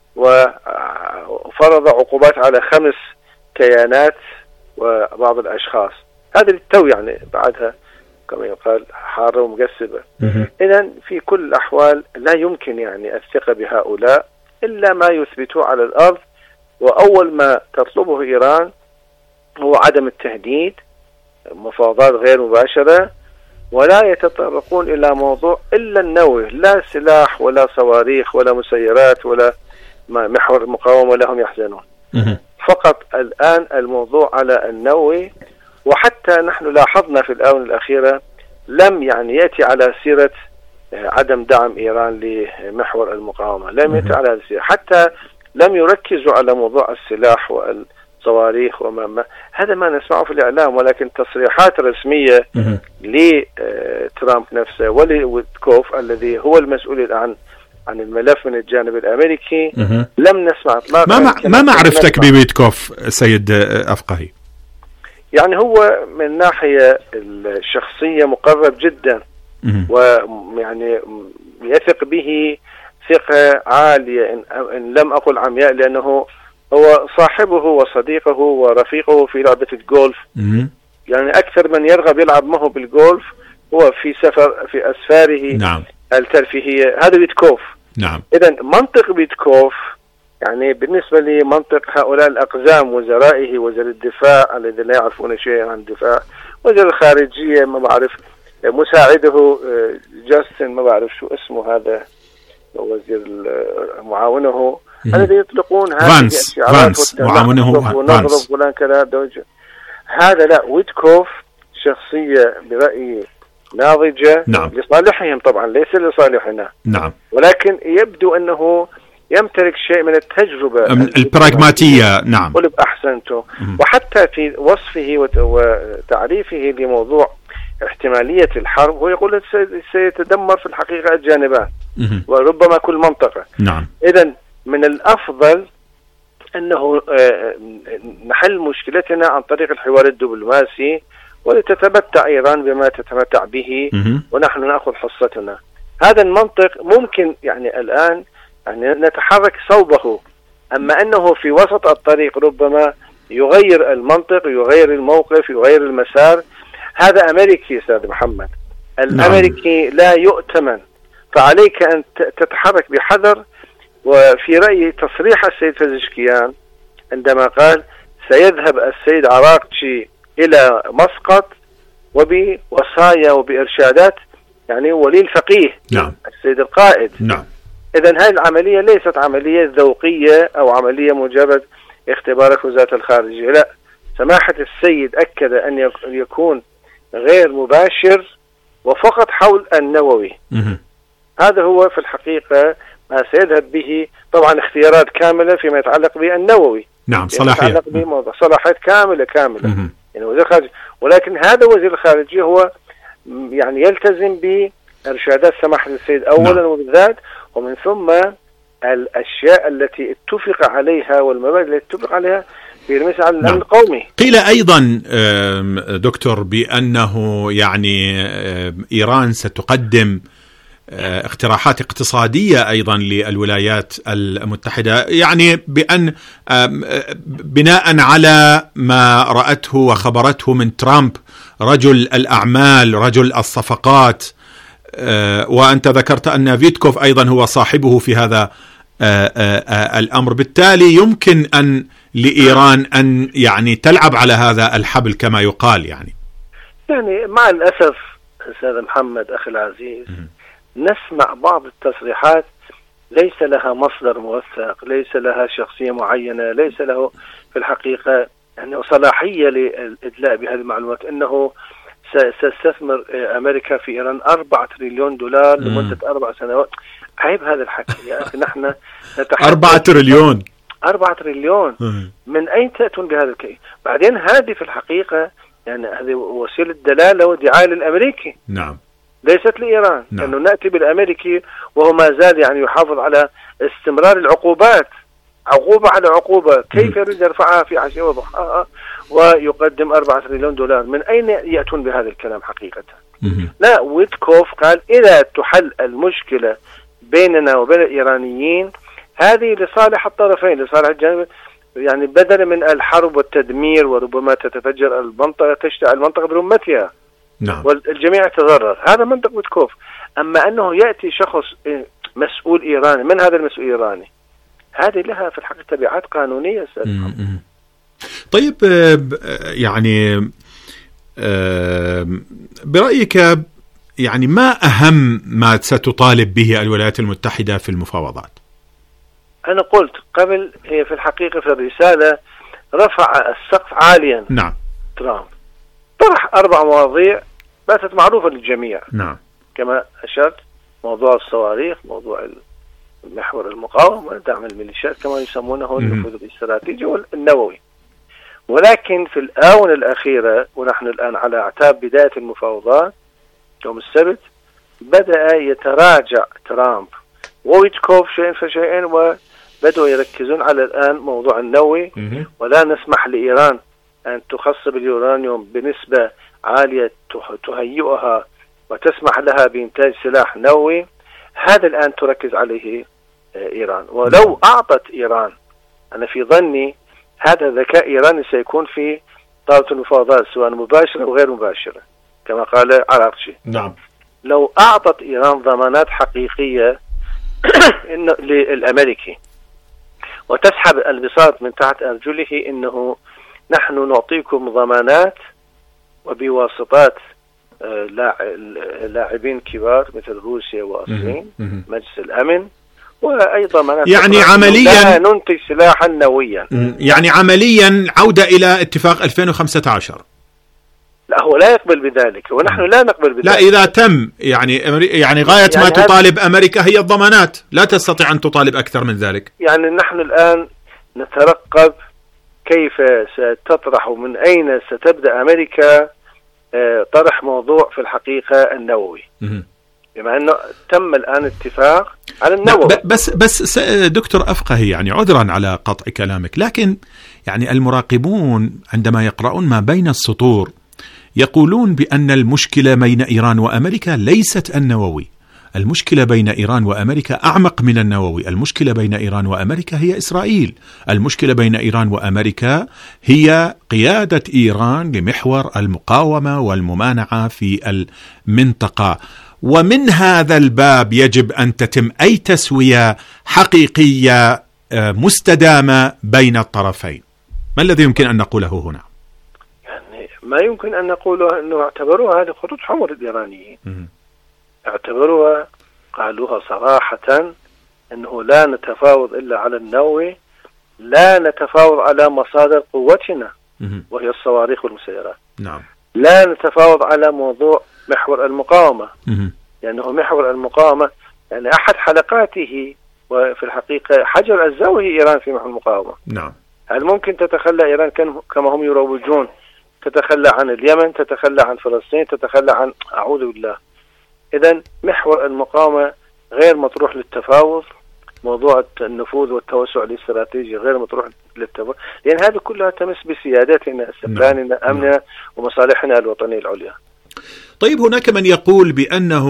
وفرض عقوبات على 5 كيانات وبعض الأشخاص. هذا للتو يعني بعدها كما يقال حارة ومقسبة. إذن في كل الأحوال لا يمكن يعني الثقة بهؤلاء إلا ما يثبتوه على الأرض، وأول ما تطلبه إيران هو عدم التهديد، مفاوضات غير مباشرة، ولا يتطرقون إلى موضوع إلا النووي، لا سلاح ولا صواريخ ولا مسيرات ولا محور المقاومة ولا هم يحزنون. فقط الآن الموضوع على النووي، وحتى نحن لاحظنا في الآونة الأخيرة لم يعني يأتي على سيرة عدم دعم إيران لمحور المقاومة، لم يأتي على هذه السيرة، حتى لم يركزوا على موضوع السلاح والصواريخ هذا ما نسمعه في الإعلام، ولكن تصريحات رسمية لترامب نفسه ولويتكوف الذي هو المسؤول عن الملف من الجانب الأمريكي لم نسمع إطلاقا. ما معرفتك بويتكوف سيد أفقهي؟ يعني هو من ناحية الشخصية مقرب جدا، ويعني يثق به ثقة عالية إن لم أقل عمياء، لأنه هو صاحبه وصديقه ورفيقه في لعبة الجولف. يعني أكثر من يرغب يلعب معه بالجولف هو في أسفاره نعم. الترفيهية. هذا ويتكوف. نعم. إذن منطق ويتكوف يعني بالنسبة لي منطق هؤلاء الأقزام، وزرائه، وزير الدفاع الذين لا يعرفون شيئا عن الدفاع، وزير الخارجية ما بعرف، مساعده جاستن ما بعرف شو اسمه هذا، وزير معاونه الذي يطلقون هذه فانس معاونه ونضرب فلان كذا. هذا لا، ويتكوف شخصية برأيي ناضجة. نعم. لصالحهم طبعا، ليس لصالحنا. نعم. ولكن يبدو أنه يمتلك شيء من التجربة البراغماتية. نعم. قلب أحسنته. وحتى في وصفه وتعريفه لموضوع احتمالية الحرب هو يقول سيتدمر في الحقيقة الجانبان وربما كل منطقة. نعم. إذن من الأفضل أنه نحل مشكلتنا عن طريق الحوار الدبلوماسي، ولتتمتع إيران بما تتمتع به ونحن نأخذ حصتنا. هذا المنطق ممكن يعني الآن يعني نتحرك صوبه، أما أنه في وسط الطريق ربما يغير المنطق، يغير الموقف، يغير المسار. هذا أمريكي أستاذ محمد، الأمريكي لا يؤتمن، فعليك أن تتحرك بحذر. وفي رأيي تصريح السيد فزشكيان عندما قال سيذهب السيد عراقچي إلى مسقط وبوصايا وبإرشادات يعني ولي الفقيه. نعم. السيد القائد. نعم. إذن هذه العملية ليست عملية ذوقية أو عملية مجرد اختبار وزارة الخارجية، لا، سماحة السيد أكد أن يكون غير مباشر وفقط حول النووي. هذا هو في الحقيقة ما سيذهب به. طبعا اختيارات كاملة فيما يتعلق بالنووي. نعم. صلاحية. صلاحيات كاملة يعني وزير الخارجية. ولكن هذا وزير الخارجية هو يعني يلتزم بإرشادات سماحة السيد أولا. نعم. وبالذات، ومن ثم الأشياء التي اتفق عليها والمبادئ التي اتفق عليها في المسألة على الأمن القومي. قيل أيضا دكتور بأنه يعني إيران ستقدم اقتراحات اقتصادية أيضا للولايات المتحدة، يعني بأن بناء على ما رأته وخبرته من ترامب رجل الأعمال، رجل الصفقات، وأنت ذكرت أن فيتكوف أيضا هو صاحبه في هذا الأمر، بالتالي يمكن أن لإيران أن يعني تلعب على هذا الحبل كما يقال. يعني مع الأسف أستاذ محمد أخي العزيز نسمع بعض التصريحات ليس لها مصدر موثق، ليس لها شخصية معينة، ليس له في الحقيقة يعني صلاحية للإدلاء بهذه المعلومات، أنه ستستثمر أمريكا في إيران 4 تريليون دولار لمدة 4 سنوات. عيب هذا الحكي يا أخي. نحن نتحدث 4 تريليون 4 تريليون من أين تأتون بهذا الكي؟ بعدين هذه في الحقيقة يعني هذه وسيلة دلالة ودعاية للأمريكي. نعم. ليست لإيران. نعم. لأنه نأتي بالأمريكي وهو ما زال يعني يحافظ على استمرار العقوبات، عقوبة على عقوبة. كيف يريد يرفعها في عشية وضحاها ويقدم 4 تريليون دولار. من أين يأتون بهذا الكلام حقيقة؟ لا، ويتكوف قال إذا تحل المشكلة بيننا وبين الإيرانيين هذه لصالح الطرفين، لصالح الجانب، يعني بدلا من الحرب والتدمير وربما تتفجر المنطقة، تشتعل المنطقة برمتها. نعم. والجميع يتضرر. هذا منطق ويتكوف. أما أنه يأتي شخص مسؤول إيراني، من هذا المسؤول الإيراني؟ هذه لها في الحقيقة تبعات قانونية. طيب، يعني برأيك يعني ما أهم ما ستطالب به الولايات المتحدة في المفاوضات؟ أنا قلت قبل، هي في الحقيقة في الرسالة رفع السقف عاليا. نعم. ترامب طرح 4 مواضيع باتت معروفة للجميع. نعم. كما أشرت، موضوع الصواريخ، موضوع محور المقاومة، دعم الميليشيات كما يسمونه، النفوذ الاستراتيجي والنووي. ولكن في الآونة الأخيرة، ونحن الآن على أعتاب بداية المفاوضات يوم السبت، بدأ يتراجع ترامب وويتكوف شيئا فشيئا، وبدأوا يركزون على الآن موضوع النووي. ولا نسمح لإيران أن تخصب اليورانيوم بنسبة عالية تهيئها وتسمح لها بإنتاج سلاح نووي. هذا الآن تركز عليه إيران. ولو أعطت إيران، أنا في ظني هذا ذكاء إيراني سيكون في طاولة المفاوضات سواء مباشرة أو غير مباشرة كما قال عراقشي. نعم. لو أعطت إيران ضمانات حقيقية للأمريكي وتسحب البساط من تحت أرجله، إنه نحن نعطيكم ضمانات وبواسطات لاعبين كبار مثل روسيا والصين، مجلس الأمن، وأي ضمانات يعني عمليا لا ننتج سلاحا نوويا. يعني عمليا عودة إلى اتفاق 2015. لا، هو لا يقبل بذلك، ونحن لا نقبل بذلك. لا، إذا تم يعني غاية ما تطالب أمريكا هي الضمانات، لا تستطيع أن تطالب أكثر من ذلك. يعني نحن الآن نترقب كيف ستطرح ومن أين ستبدأ أمريكا طرح موضوع في الحقيقة النووي، بما أنه تم الآن اتفاق على النووي. بس دكتور أفقهي، يعني عذرا على قطع كلامك، لكن يعني المراقبون عندما يقرؤون ما بين السطور يقولون بأن المشكلة بين إيران وأمريكا ليست النووي. المشكلة بين إيران وأمريكا أعمق من النووي. المشكلة بين إيران وأمريكا هي إسرائيل. المشكلة بين إيران وأمريكا هي قيادة إيران لمحور المقاومة والممانعة في المنطقة. ومن هذا الباب يجب أن تتم أي تسوية حقيقية مستدامة بين الطرفين. ما الذي يمكن أن نقوله هنا؟ يعني ما يمكن أن نقوله أنه اعتبروها هذه خطوط حمر الإيرانيين. اعتبروها، قالوها صراحة، أنه لا نتفاوض إلا على النووي، لا نتفاوض على مصادر قوتنا وهي الصواريخ والمسيرات. نعم. لا نتفاوض على موضوع محور المقاومة، لأنه محور المقاومة يعني أحد حلقاته وفي الحقيقة حجر الزاوية إيران في محور المقاومة. نعم. هل ممكن تتخلى إيران كما هم يروجون، تتخلى عن اليمن، تتخلى عن فلسطين، تتخلى عن، أعوذ بالله. إذن محور المقاومة غير مطروح للتفاوض. موضوع النفوذ والتوسع الاستراتيجي غير مطروح للتفاوض، لأن هذه كلها تمس بسيادتنا، استقلالنا، أمننا، ومصالحنا الوطنية العليا. طيب، هناك من يقول بأنه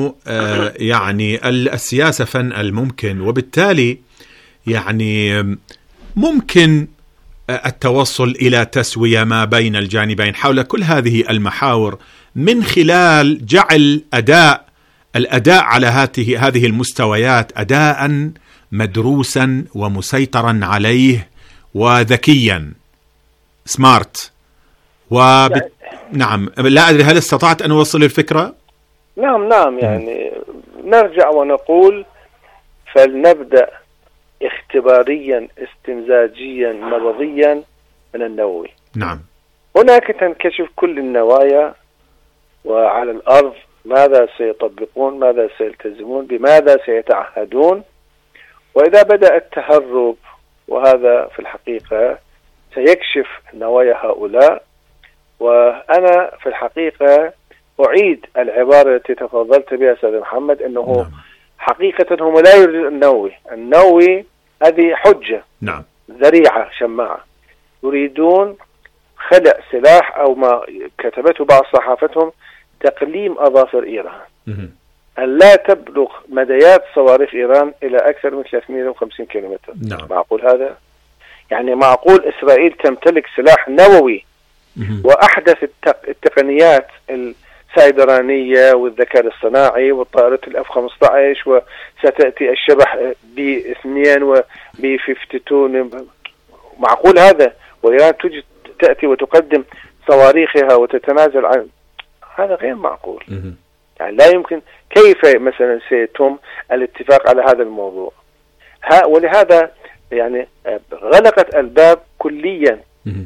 يعني السياسة فن الممكن، وبالتالي يعني ممكن التوصل إلى تسوية ما بين الجانبين حول كل هذه المحاور من خلال جعل الأداء على هذه المستويات أداء مدروسا ومسيطرا عليه وذكيا، سمارت. نعم، لا أدري هل استطعت أن أوصل الفكرة؟ نعم، يعني نرجع ونقول فلنبدأ اختباريا استمزاجيا نبضيا من النووي. نعم. هناك تنكشف كل النوايا، وعلى الأرض ماذا سيطبقون، ماذا سيلتزمون، بماذا سيتعهدون. وإذا بدأ التهرب، وهذا في الحقيقة سيكشف نوايا هؤلاء. وأنا في الحقيقة أعيد العبارة التي تفضلت بها أستاذ محمد، أنه حقيقة هم لا يريدون النووي هذه حجة، نعم، ذريعة، شماعة. يريدون خلق سلاح أو ما كتبته بعض صحافتهم تقليم أظافر إيران، أن لا تبلغ مديات صواريخ إيران إلى أكثر من 350 كيلومتر. نعم. معقول هذا؟ يعني معقول إسرائيل تمتلك سلاح نووي وأحدث التقنيات السيبرانية والذكاء الصناعي والطائرات الF-15 وستأتي الشبح B-2 وB-52، معقول هذا؟ وإيران تأتي وتقدم صواريخها وتتنازل عن هذا؟ غير معقول. يعني لا يمكن. كيف مثلا سيتم الاتفاق على هذا الموضوع؟ ولهذا يعني غلقت الباب كليا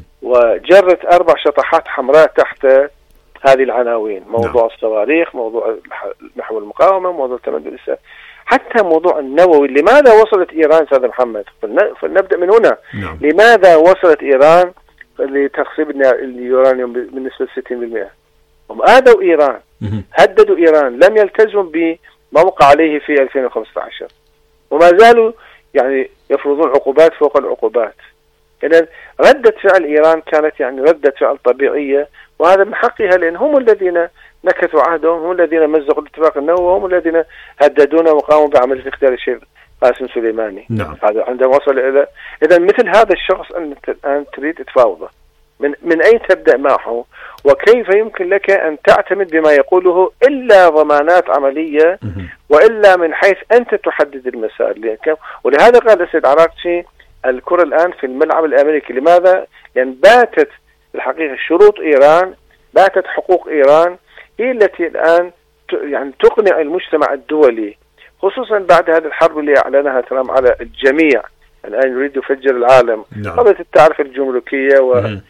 وجرت 4 شطحات حمراء تحت هذه العناوين: موضوع الصواريخ، موضوع محور المقاومة، موضوع تمدد الإسلام، حتى موضوع النووي. لماذا وصلت إيران سيد محمد؟ فلنبدأ من هنا. لماذا وصلت إيران لتخصيب اليورانيوم بنسبة 60%؟ هم آذوا إيران، هددوا إيران، لم يلتزموا بما وقع عليه في 2015 وما زالوا يعني يفرضون عقوبات فوق العقوبات. إذن ردة فعل إيران كانت يعني ردة فعل طبيعية، وهذا من حقها، لأن هم الذين نكثوا عهدهم، هم الذين مزقوا الاتفاق النووي، وهم الذين هددونا وقاموا بعملية اختيار الشيخ قاسم سليماني. هذا عندما وصل إلى إذن مثل هذا الشخص أن تريد تفاوضه، من أين تبدأ معه؟ وكيف يمكن لك أن تعتمد بما يقوله إلا ضمانات عملية وإلا من حيث أنت تحدد المسار؟ ولهذا قال السيد عراقشي الكرة الآن في الملعب الأمريكي. لماذا؟ لأن باتت الحقيقة شروط إيران، باتت حقوق إيران هي التي الآن يعني تقنع المجتمع الدولي، خصوصا بعد هذه الحرب اللي أعلنها ترامب على الجميع. الآن يريد يفجر العالم. قبل التعرفة الجمركية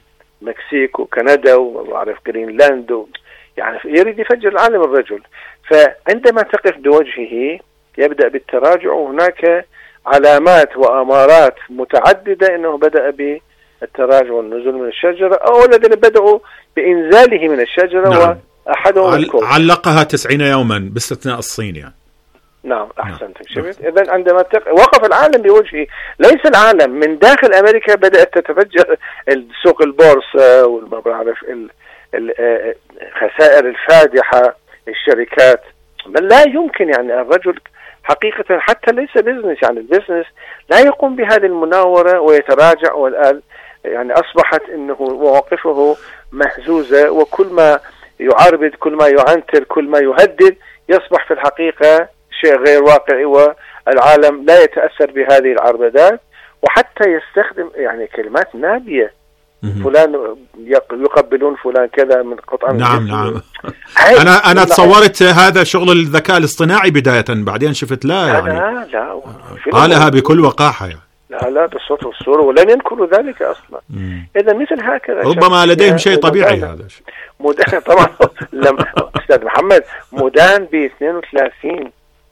ومكسيك وكندا وعرف جرينلاند يعني يريد يفجر العالم الرجل. فعندما تقف بوجهه يبدأ بالتراجع، وهناك علامات وأمارات متعددة أنه بدأ بالتراجع والنزول من الشجرة، أو الذين بدأوا بإنزاله من الشجرة. وأحدهم علقها 90 يوما باستثناء الصين يعني. نعم أحسنت. شفت؟ إذن عندما وقف العالم بوجهه، ليس العالم من داخل أمريكا بدأت تتفجر سوق البورصة والمعرف الخسائر الفادحة الشركات. بل لا يمكن يعني الرجل حقيقة حتى ليس بيزنس، يعني البيزنس لا يقوم بهذه المناورة ويتراجع، والآن يعني أصبحت أنه مواقفه مهزوزة، وكل ما يعربد، كل ما يعنتر، كل ما يهدد يصبح في الحقيقة شيء غير واقعي، والعالم لا يتأثر بهذه العربدات، وحتى يستخدم يعني كلمات نابية. فلان يقبلون فلان كذا من قطعة. نعم. أنا تصورت هذا شغل الذكاء الاصطناعي بداية، بعدين شفت لا يعني لا قالها بكل وقاحة يعني. لا بالصوت والصورة، ولم ينكروا ذلك أصلا. إذا مثل هكذا ربما لديهم شيء طبيعي. هذا مدان طبعا. أستاذ محمد مدان ب32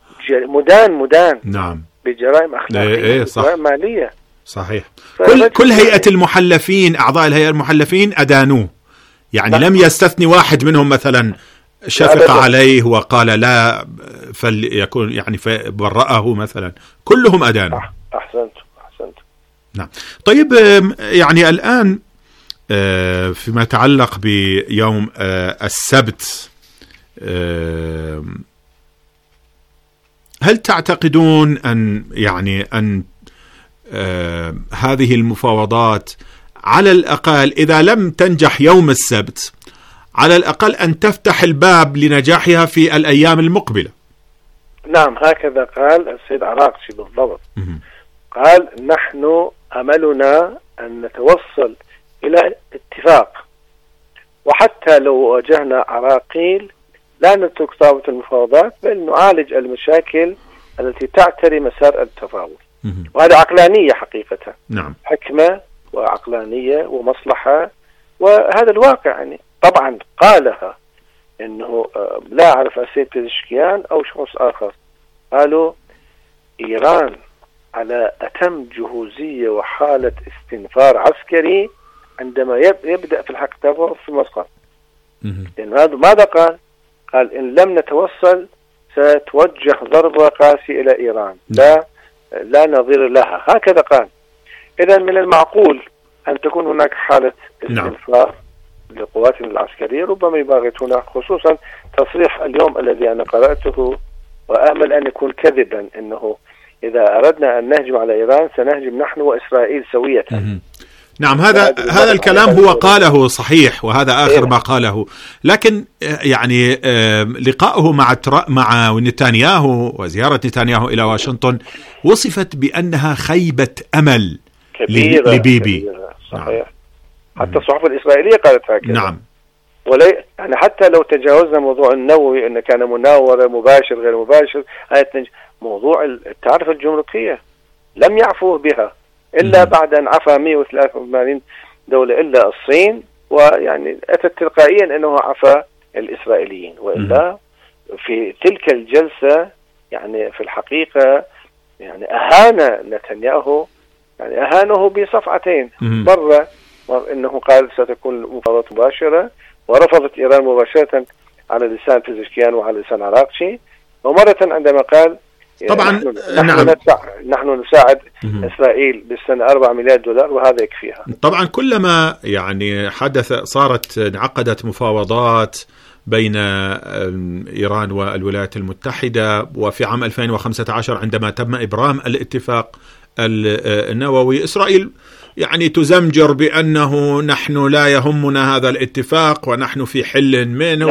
مدان نعم بجرائم أخلاقية وجرائم مالية. صحيح. كل هيئة المحلفين، أعضاء الهيئة المحلفين أدانوه يعني. لم يستثني واحد منهم مثلا شفق عليه وقال لا فليكون يعني برأه مثلا، كلهم أدانوا. أحسنت. نعم. طيب يعني الآن فيما يتعلق بيوم السبت، هل تعتقدون أن هذه المفاوضات على الأقل إذا لم تنجح يوم السبت على الأقل أن تفتح الباب لنجاحها في الأيام المقبلة؟ نعم هكذا قال السيد عراقشي بالضبط. قال نحن أملنا أن نتوصل إلى اتفاق، وحتى لو واجهنا عراقيل لا نترك طاولة المفاوضات، بل نعالج المشاكل التي تعتري مسار التفاوض. وهذا عقلانية حقيقة. نعم. حكمة وعقلانية ومصلحة، وهذا الواقع يعني. طبعا قالها انه لا اعرف السيد بيزشكيان او شخص اخر، قالوا ايران على اتم جهوزية وحالة استنفار عسكري عندما يبدأ في الحق التفاوض في مسقط. لأن هذا ماذا قال؟ قال إن لم نتوصل ستوجه ضربة قاسية إلى إيران لا نظير لها، هكذا قال. إذا من المعقول أن تكون هناك حالة استنفار لقواتنا العسكرية، ربما يباغت هناك، خصوصا تصريح اليوم الذي أنا قرأته وأمل أن يكون كذبا، أنه إذا أردنا أن نهجم على إيران سنهجم نحن وإسرائيل سوية. نعم، هذا الكلام هو قاله صحيح، وهذا آخر ما قاله، لكن يعني لقائه مع نتنياهو وزيارة نتنياهو إلى واشنطن وصفت بأنها خيبة أمل كبيرة لبيبي. صحيح. نعم. حتى الصحف الإسرائيلية قالت هكذا. نعم. يعني حتى لو تجاوزنا موضوع النووي أن كان مناورة مباشر غير مباشر، موضوع التعرفة الجمركية لم يعفوه بها إلا بعد أن عفى 183 دولة إلا الصين، ويعني أتت تلقائيا أنه عفى الإسرائيليين، وإلا في تلك الجلسة يعني في الحقيقة يعني أهان نتنياهو، يعني أهانه بصفعتين. مرة أنه قال ستكون مفاوضات مباشرة، ورفضت إيران مباشرة على لسان بيزشكيان وعلى لسان عراقشي، ومرة عندما قال طبعا نحن نساعد إسرائيل بالسنة 4 مليار دولار وهذا يكفيها. طبعا كلما يعني انعقدت مفاوضات بين إيران والولايات المتحدة، وفي عام 2015 عندما تم إبرام الاتفاق النووي، إسرائيل يعني تزمجر بأنه نحن لا يهمنا هذا الاتفاق ونحن في حل منه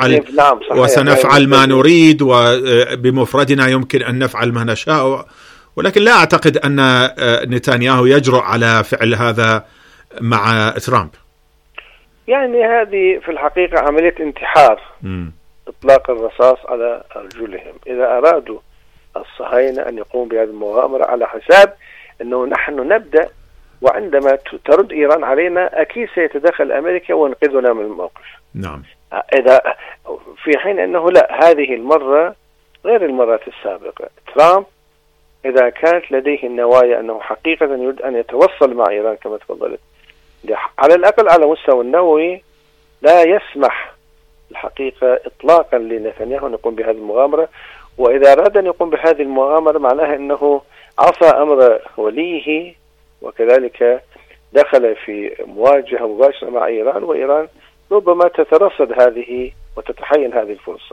وسنفعل ما نريد، وبمفردنا يمكن أن نفعل ما نشاء. ولكن لا أعتقد أن نتنياهو يجرؤ على فعل هذا مع ترامب. يعني هذه في الحقيقة عملية انتحار، إطلاق الرصاص على أرجلهم. إذا أرادوا الصهاينة أن يقوموا بهذه المغامرة على حساب أنه نحن نبدأ، وعندما ترد إيران علينا أكيد سيتدخل أمريكا وينقذنا من الموقف. نعم. إذا في حين أنه لا، هذه المرة غير المرات السابقة. ترامب إذا كانت لديه النوايا أنه حقيقة يريد أن يتوصل مع إيران كما تفضلت، على الأقل على مستوى النووي، لا يسمح الحقيقة إطلاقا لنتنياهو أن يقوم بهذه المغامرة. وإذا أراد أن يقوم بهذه المغامرة معناها أنه عصى أمر وليه، وكذلك دخل في مواجهة مباشرة مع إيران، وإيران ربما تترصد هذه وتتحين هذه الفرصة.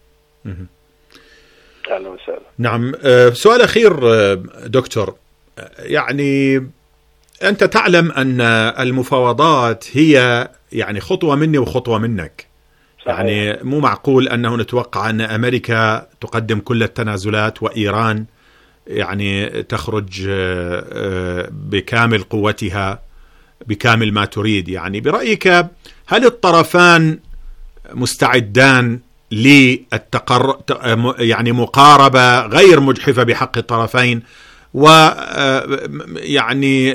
أهلا وسهلا. نعم. سؤال أخير دكتور، يعني أنت تعلم أن المفاوضات هي يعني خطوة مني وخطوة منك. صحيح. يعني مو معقول أنه نتوقع أن أمريكا تقدم كل التنازلات وإيران يعني تخرج بكامل قوتها بكامل ما تريد. يعني برأيك هل الطرفان مستعدان يعني مقاربة غير مجحفة بحق الطرفين، ويعني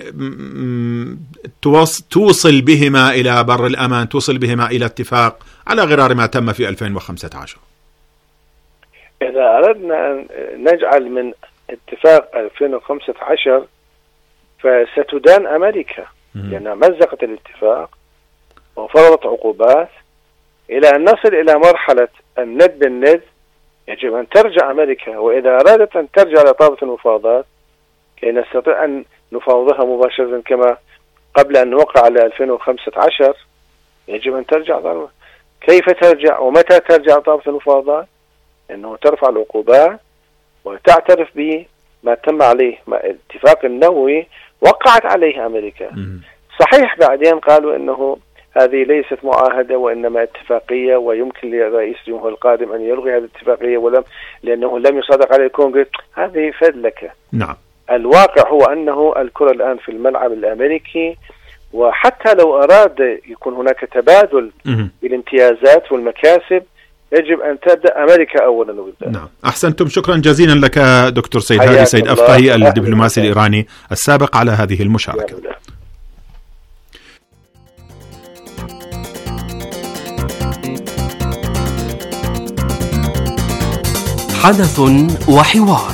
توصل بهما إلى بر الأمان، توصل بهما إلى اتفاق على غرار ما تم في 2015؟ إذا أردنا أن نجعل من اتفاق 2015 فستدان أمريكا، لأنها مزقت الاتفاق وفرضت عقوبات. إلى أن نصل إلى مرحلة الند بالند يجب أن ترجع أمريكا، وإذا أرادت أن ترجع لطاولة المفاوضات كي نستطيع أن نفاوضها مباشرة كما قبل أن نوقع على 2015 يجب أن ترجع ضرورة. كيف ترجع ومتى ترجع طاولة المفاوضات؟ أنه ترفع العقوبات وتعترف بما تم عليه مع الاتفاق النووي وقعت عليه أمريكا. صحيح بعدين قالوا أنه هذه ليست معاهدة وإنما اتفاقية، ويمكن لرئيس الجمهورية القادم أن يلغي هذه الاتفاقية لأنه لم يصادق عليه الكونغرس. هذه فذلكة. نعم. الواقع هو أنه الكرة الآن في الملعب الأمريكي، وحتى لو أراد يكون هناك تبادل بالامتيازات والمكاسب يجب أن تبدأ أمريكا أولا وبالذات. نعم. أحسنتم، شكرا جزيلا لك دكتور سيد هادي سيد أفقهي الدبلوماسي الإيراني السابق على هذه المشاركة. حدث وحوار،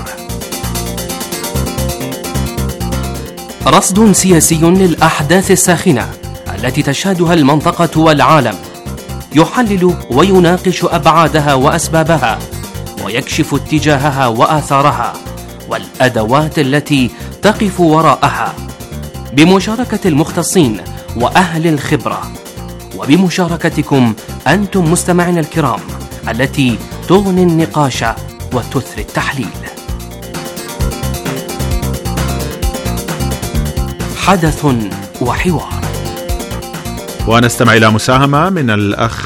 رصد سياسي للأحداث الساخنة التي تشهدها المنطقة والعالم، يحلل ويناقش أبعادها وأسبابها، ويكشف اتجاهها وآثارها والأدوات التي تقف وراءها. بمشاركة المختصين وأهل الخبرة، وبمشاركتكم أنتم مستمعين الكرام التي تغني النقاش وتثري التحليل. حدث وحوار. ونستمع إلى مساهمة من الأخ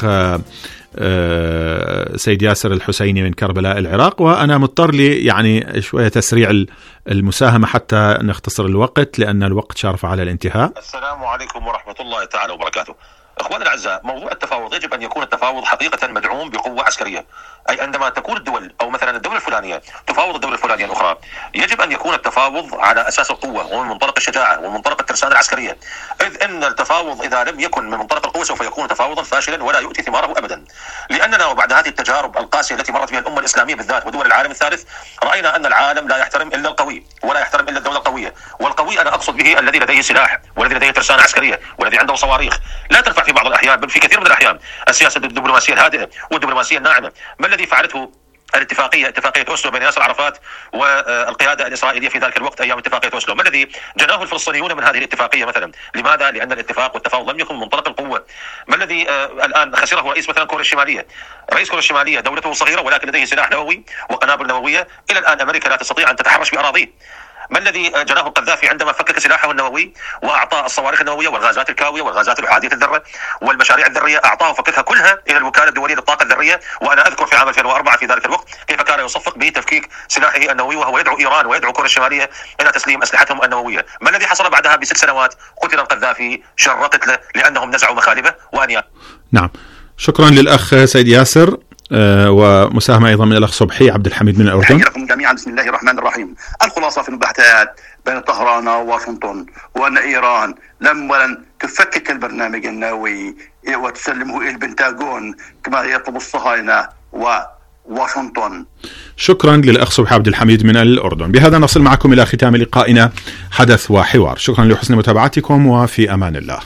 سيد ياسر الحسيني من كربلاء العراق، وأنا مضطر لي يعني شوية تسريع المساهمة حتى نختصر الوقت لأن الوقت شارف على الانتهاء. السلام عليكم ورحمة الله تعالى وبركاته. اخواننا الاعزاء، موضوع التفاوض يجب ان يكون التفاوض حقيقه مدعوم بقوه عسكريه، اي عندما تكون الدول او مثلا الدوله الفلانيه تفاوض الدوله الفلانيه الاخرى، يجب ان يكون التفاوض على اساس القوه ومن منطلق الشجاعه ومن منطلق الترسانه العسكريه، اذ ان التفاوض اذا لم يكن من منطلق القوه سوف يكون تفاوضا فاشلا ولا يؤتي ثماره ابدا، لاننا وبعد هذه التجارب القاسيه التي مرت بها الامه الاسلاميه بالذات ودول العالم الثالث، راينا ان العالم لا يحترم الا القوي ولا يحترم الا الدوله القويه، والقوي انا اقصد به الذي لديه سلاح والذي لديه ترسانه عسكريه والذي عنده صواريخ لا تنفع في بعض الاحيان بل في كثير من الاحيان السياسه الدبلوماسيه الهادئه والدبلوماسيه الناعمه. ما الذي فعلته اتفاقيه اوسلو بين ياسر عرفات والقياده الاسرائيليه في ذلك الوقت ايام اتفاقيه اوسلو؟ ما الذي جناه الفلسطينيون من هذه الاتفاقيه مثلا؟ لماذا؟ لان الاتفاق والتفاوض لم يكن من منطلق القوه. ما الذي الان خسره رئيس مثلا كوريا الشماليه؟ رئيس كوريا الشماليه دولته صغيره ولكن لديه سلاح نووي وقنابل نوويه، الى الان امريكا لا تستطيع ان تتحرش باراضيه. ما الذي جناه القذافي عندما فكك سلاحه النووي واعطى الصواريخ النوويه والغازات الكاويه والغازات الاحاديه الذره والمشاريع الذريه، اعطاه وفككها كلها الى الوكاله الدوليه للطاقه الذريه، وانا اذكر في عام 2004 في ذلك الوقت كيف كان يصفق بتفكيك سلاحه النووي وهو يدعو ايران ويدعو كوريا الشماليه الى تسليم اسلحتهم النوويه. ما الذي حصل بعدها ب6 سنوات؟ قتل القذافي شر قتله لانهم نزعوا مخالبه وانياب. نعم، شكرا للاخ سيد ياسر. ومساهمة أيضا من الأخ صبحي عبد الحميد من الأردن. تحياتكم جميعا، بسم الله الرحمن الرحيم. الخلاصة في المباحثات بين طهران وواشنطن وأن إيران ولن تفكك البرنامج النووي وتسلمه إلى البنتاغون كما يطلب الصهاينة وواشنطن. شكرا للأخ صبحي عبد الحميد من الأردن. بهذا نصل معكم إلى ختام لقائنا حدث وحوار. شكرا لحسن متابعتكم وفي أمان الله.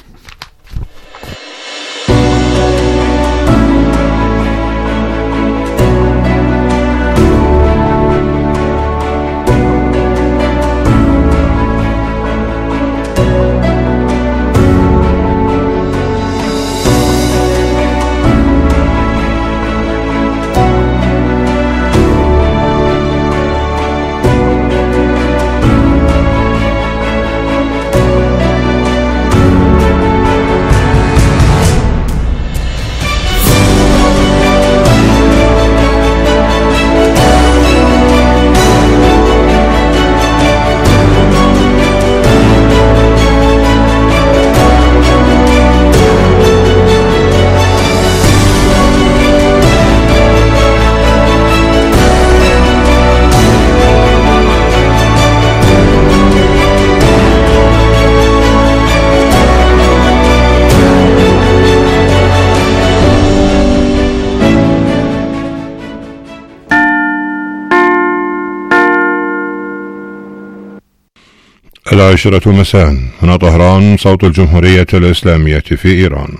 العاشرة مساء، هنا طهران، صوت الجمهورية الإسلامية في إيران.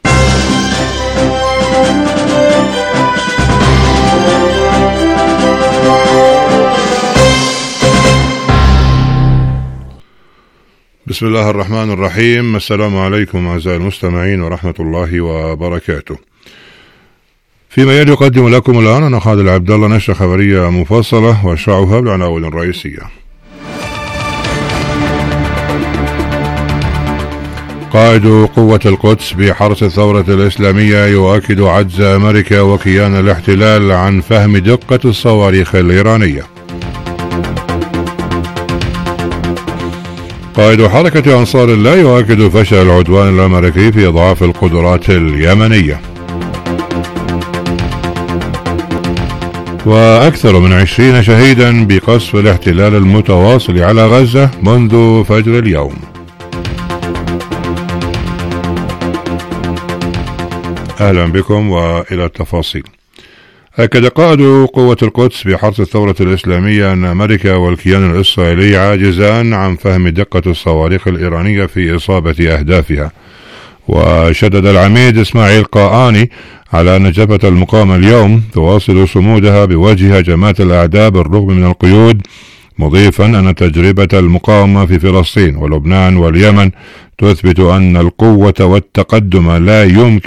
بسم الله الرحمن الرحيم. السلام عليكم أعزائي المستمعين ورحمة الله وبركاته. فيما يلي أقدم لكم الآن أنا خالد عبد الله نشرة خبرية مفصلة وأشرحها بالعناوين الرئيسية. قائد قوة القدس بحرس الثورة الإسلامية يؤكد عجز أمريكا وكيان الاحتلال عن فهم دقة الصواريخ الإيرانية. قائد حركة أنصار الله يؤكد فشل العدوان الأمريكي في إضعاف القدرات اليمنية. وأكثر من 20 شهيدا بقصف الاحتلال المتواصل على غزة منذ فجر اليوم. أهلا بكم وإلى التفاصيل. أكد قائد قوة القدس بحرس الثورة الإسلامية أن أمريكا والكيان الإسرائيلي عاجزان عن فهم دقة الصواريخ الإيرانية في إصابة أهدافها. وشدد العميد إسماعيل قاآني على أن جبهة المقاومة اليوم تواصل صمودها بوجه هجمات الأعداء بالرغم من القيود مضيفا أن تجربة المقاومة في فلسطين ولبنان واليمن تثبت أن القوة والتقدم لا يمكن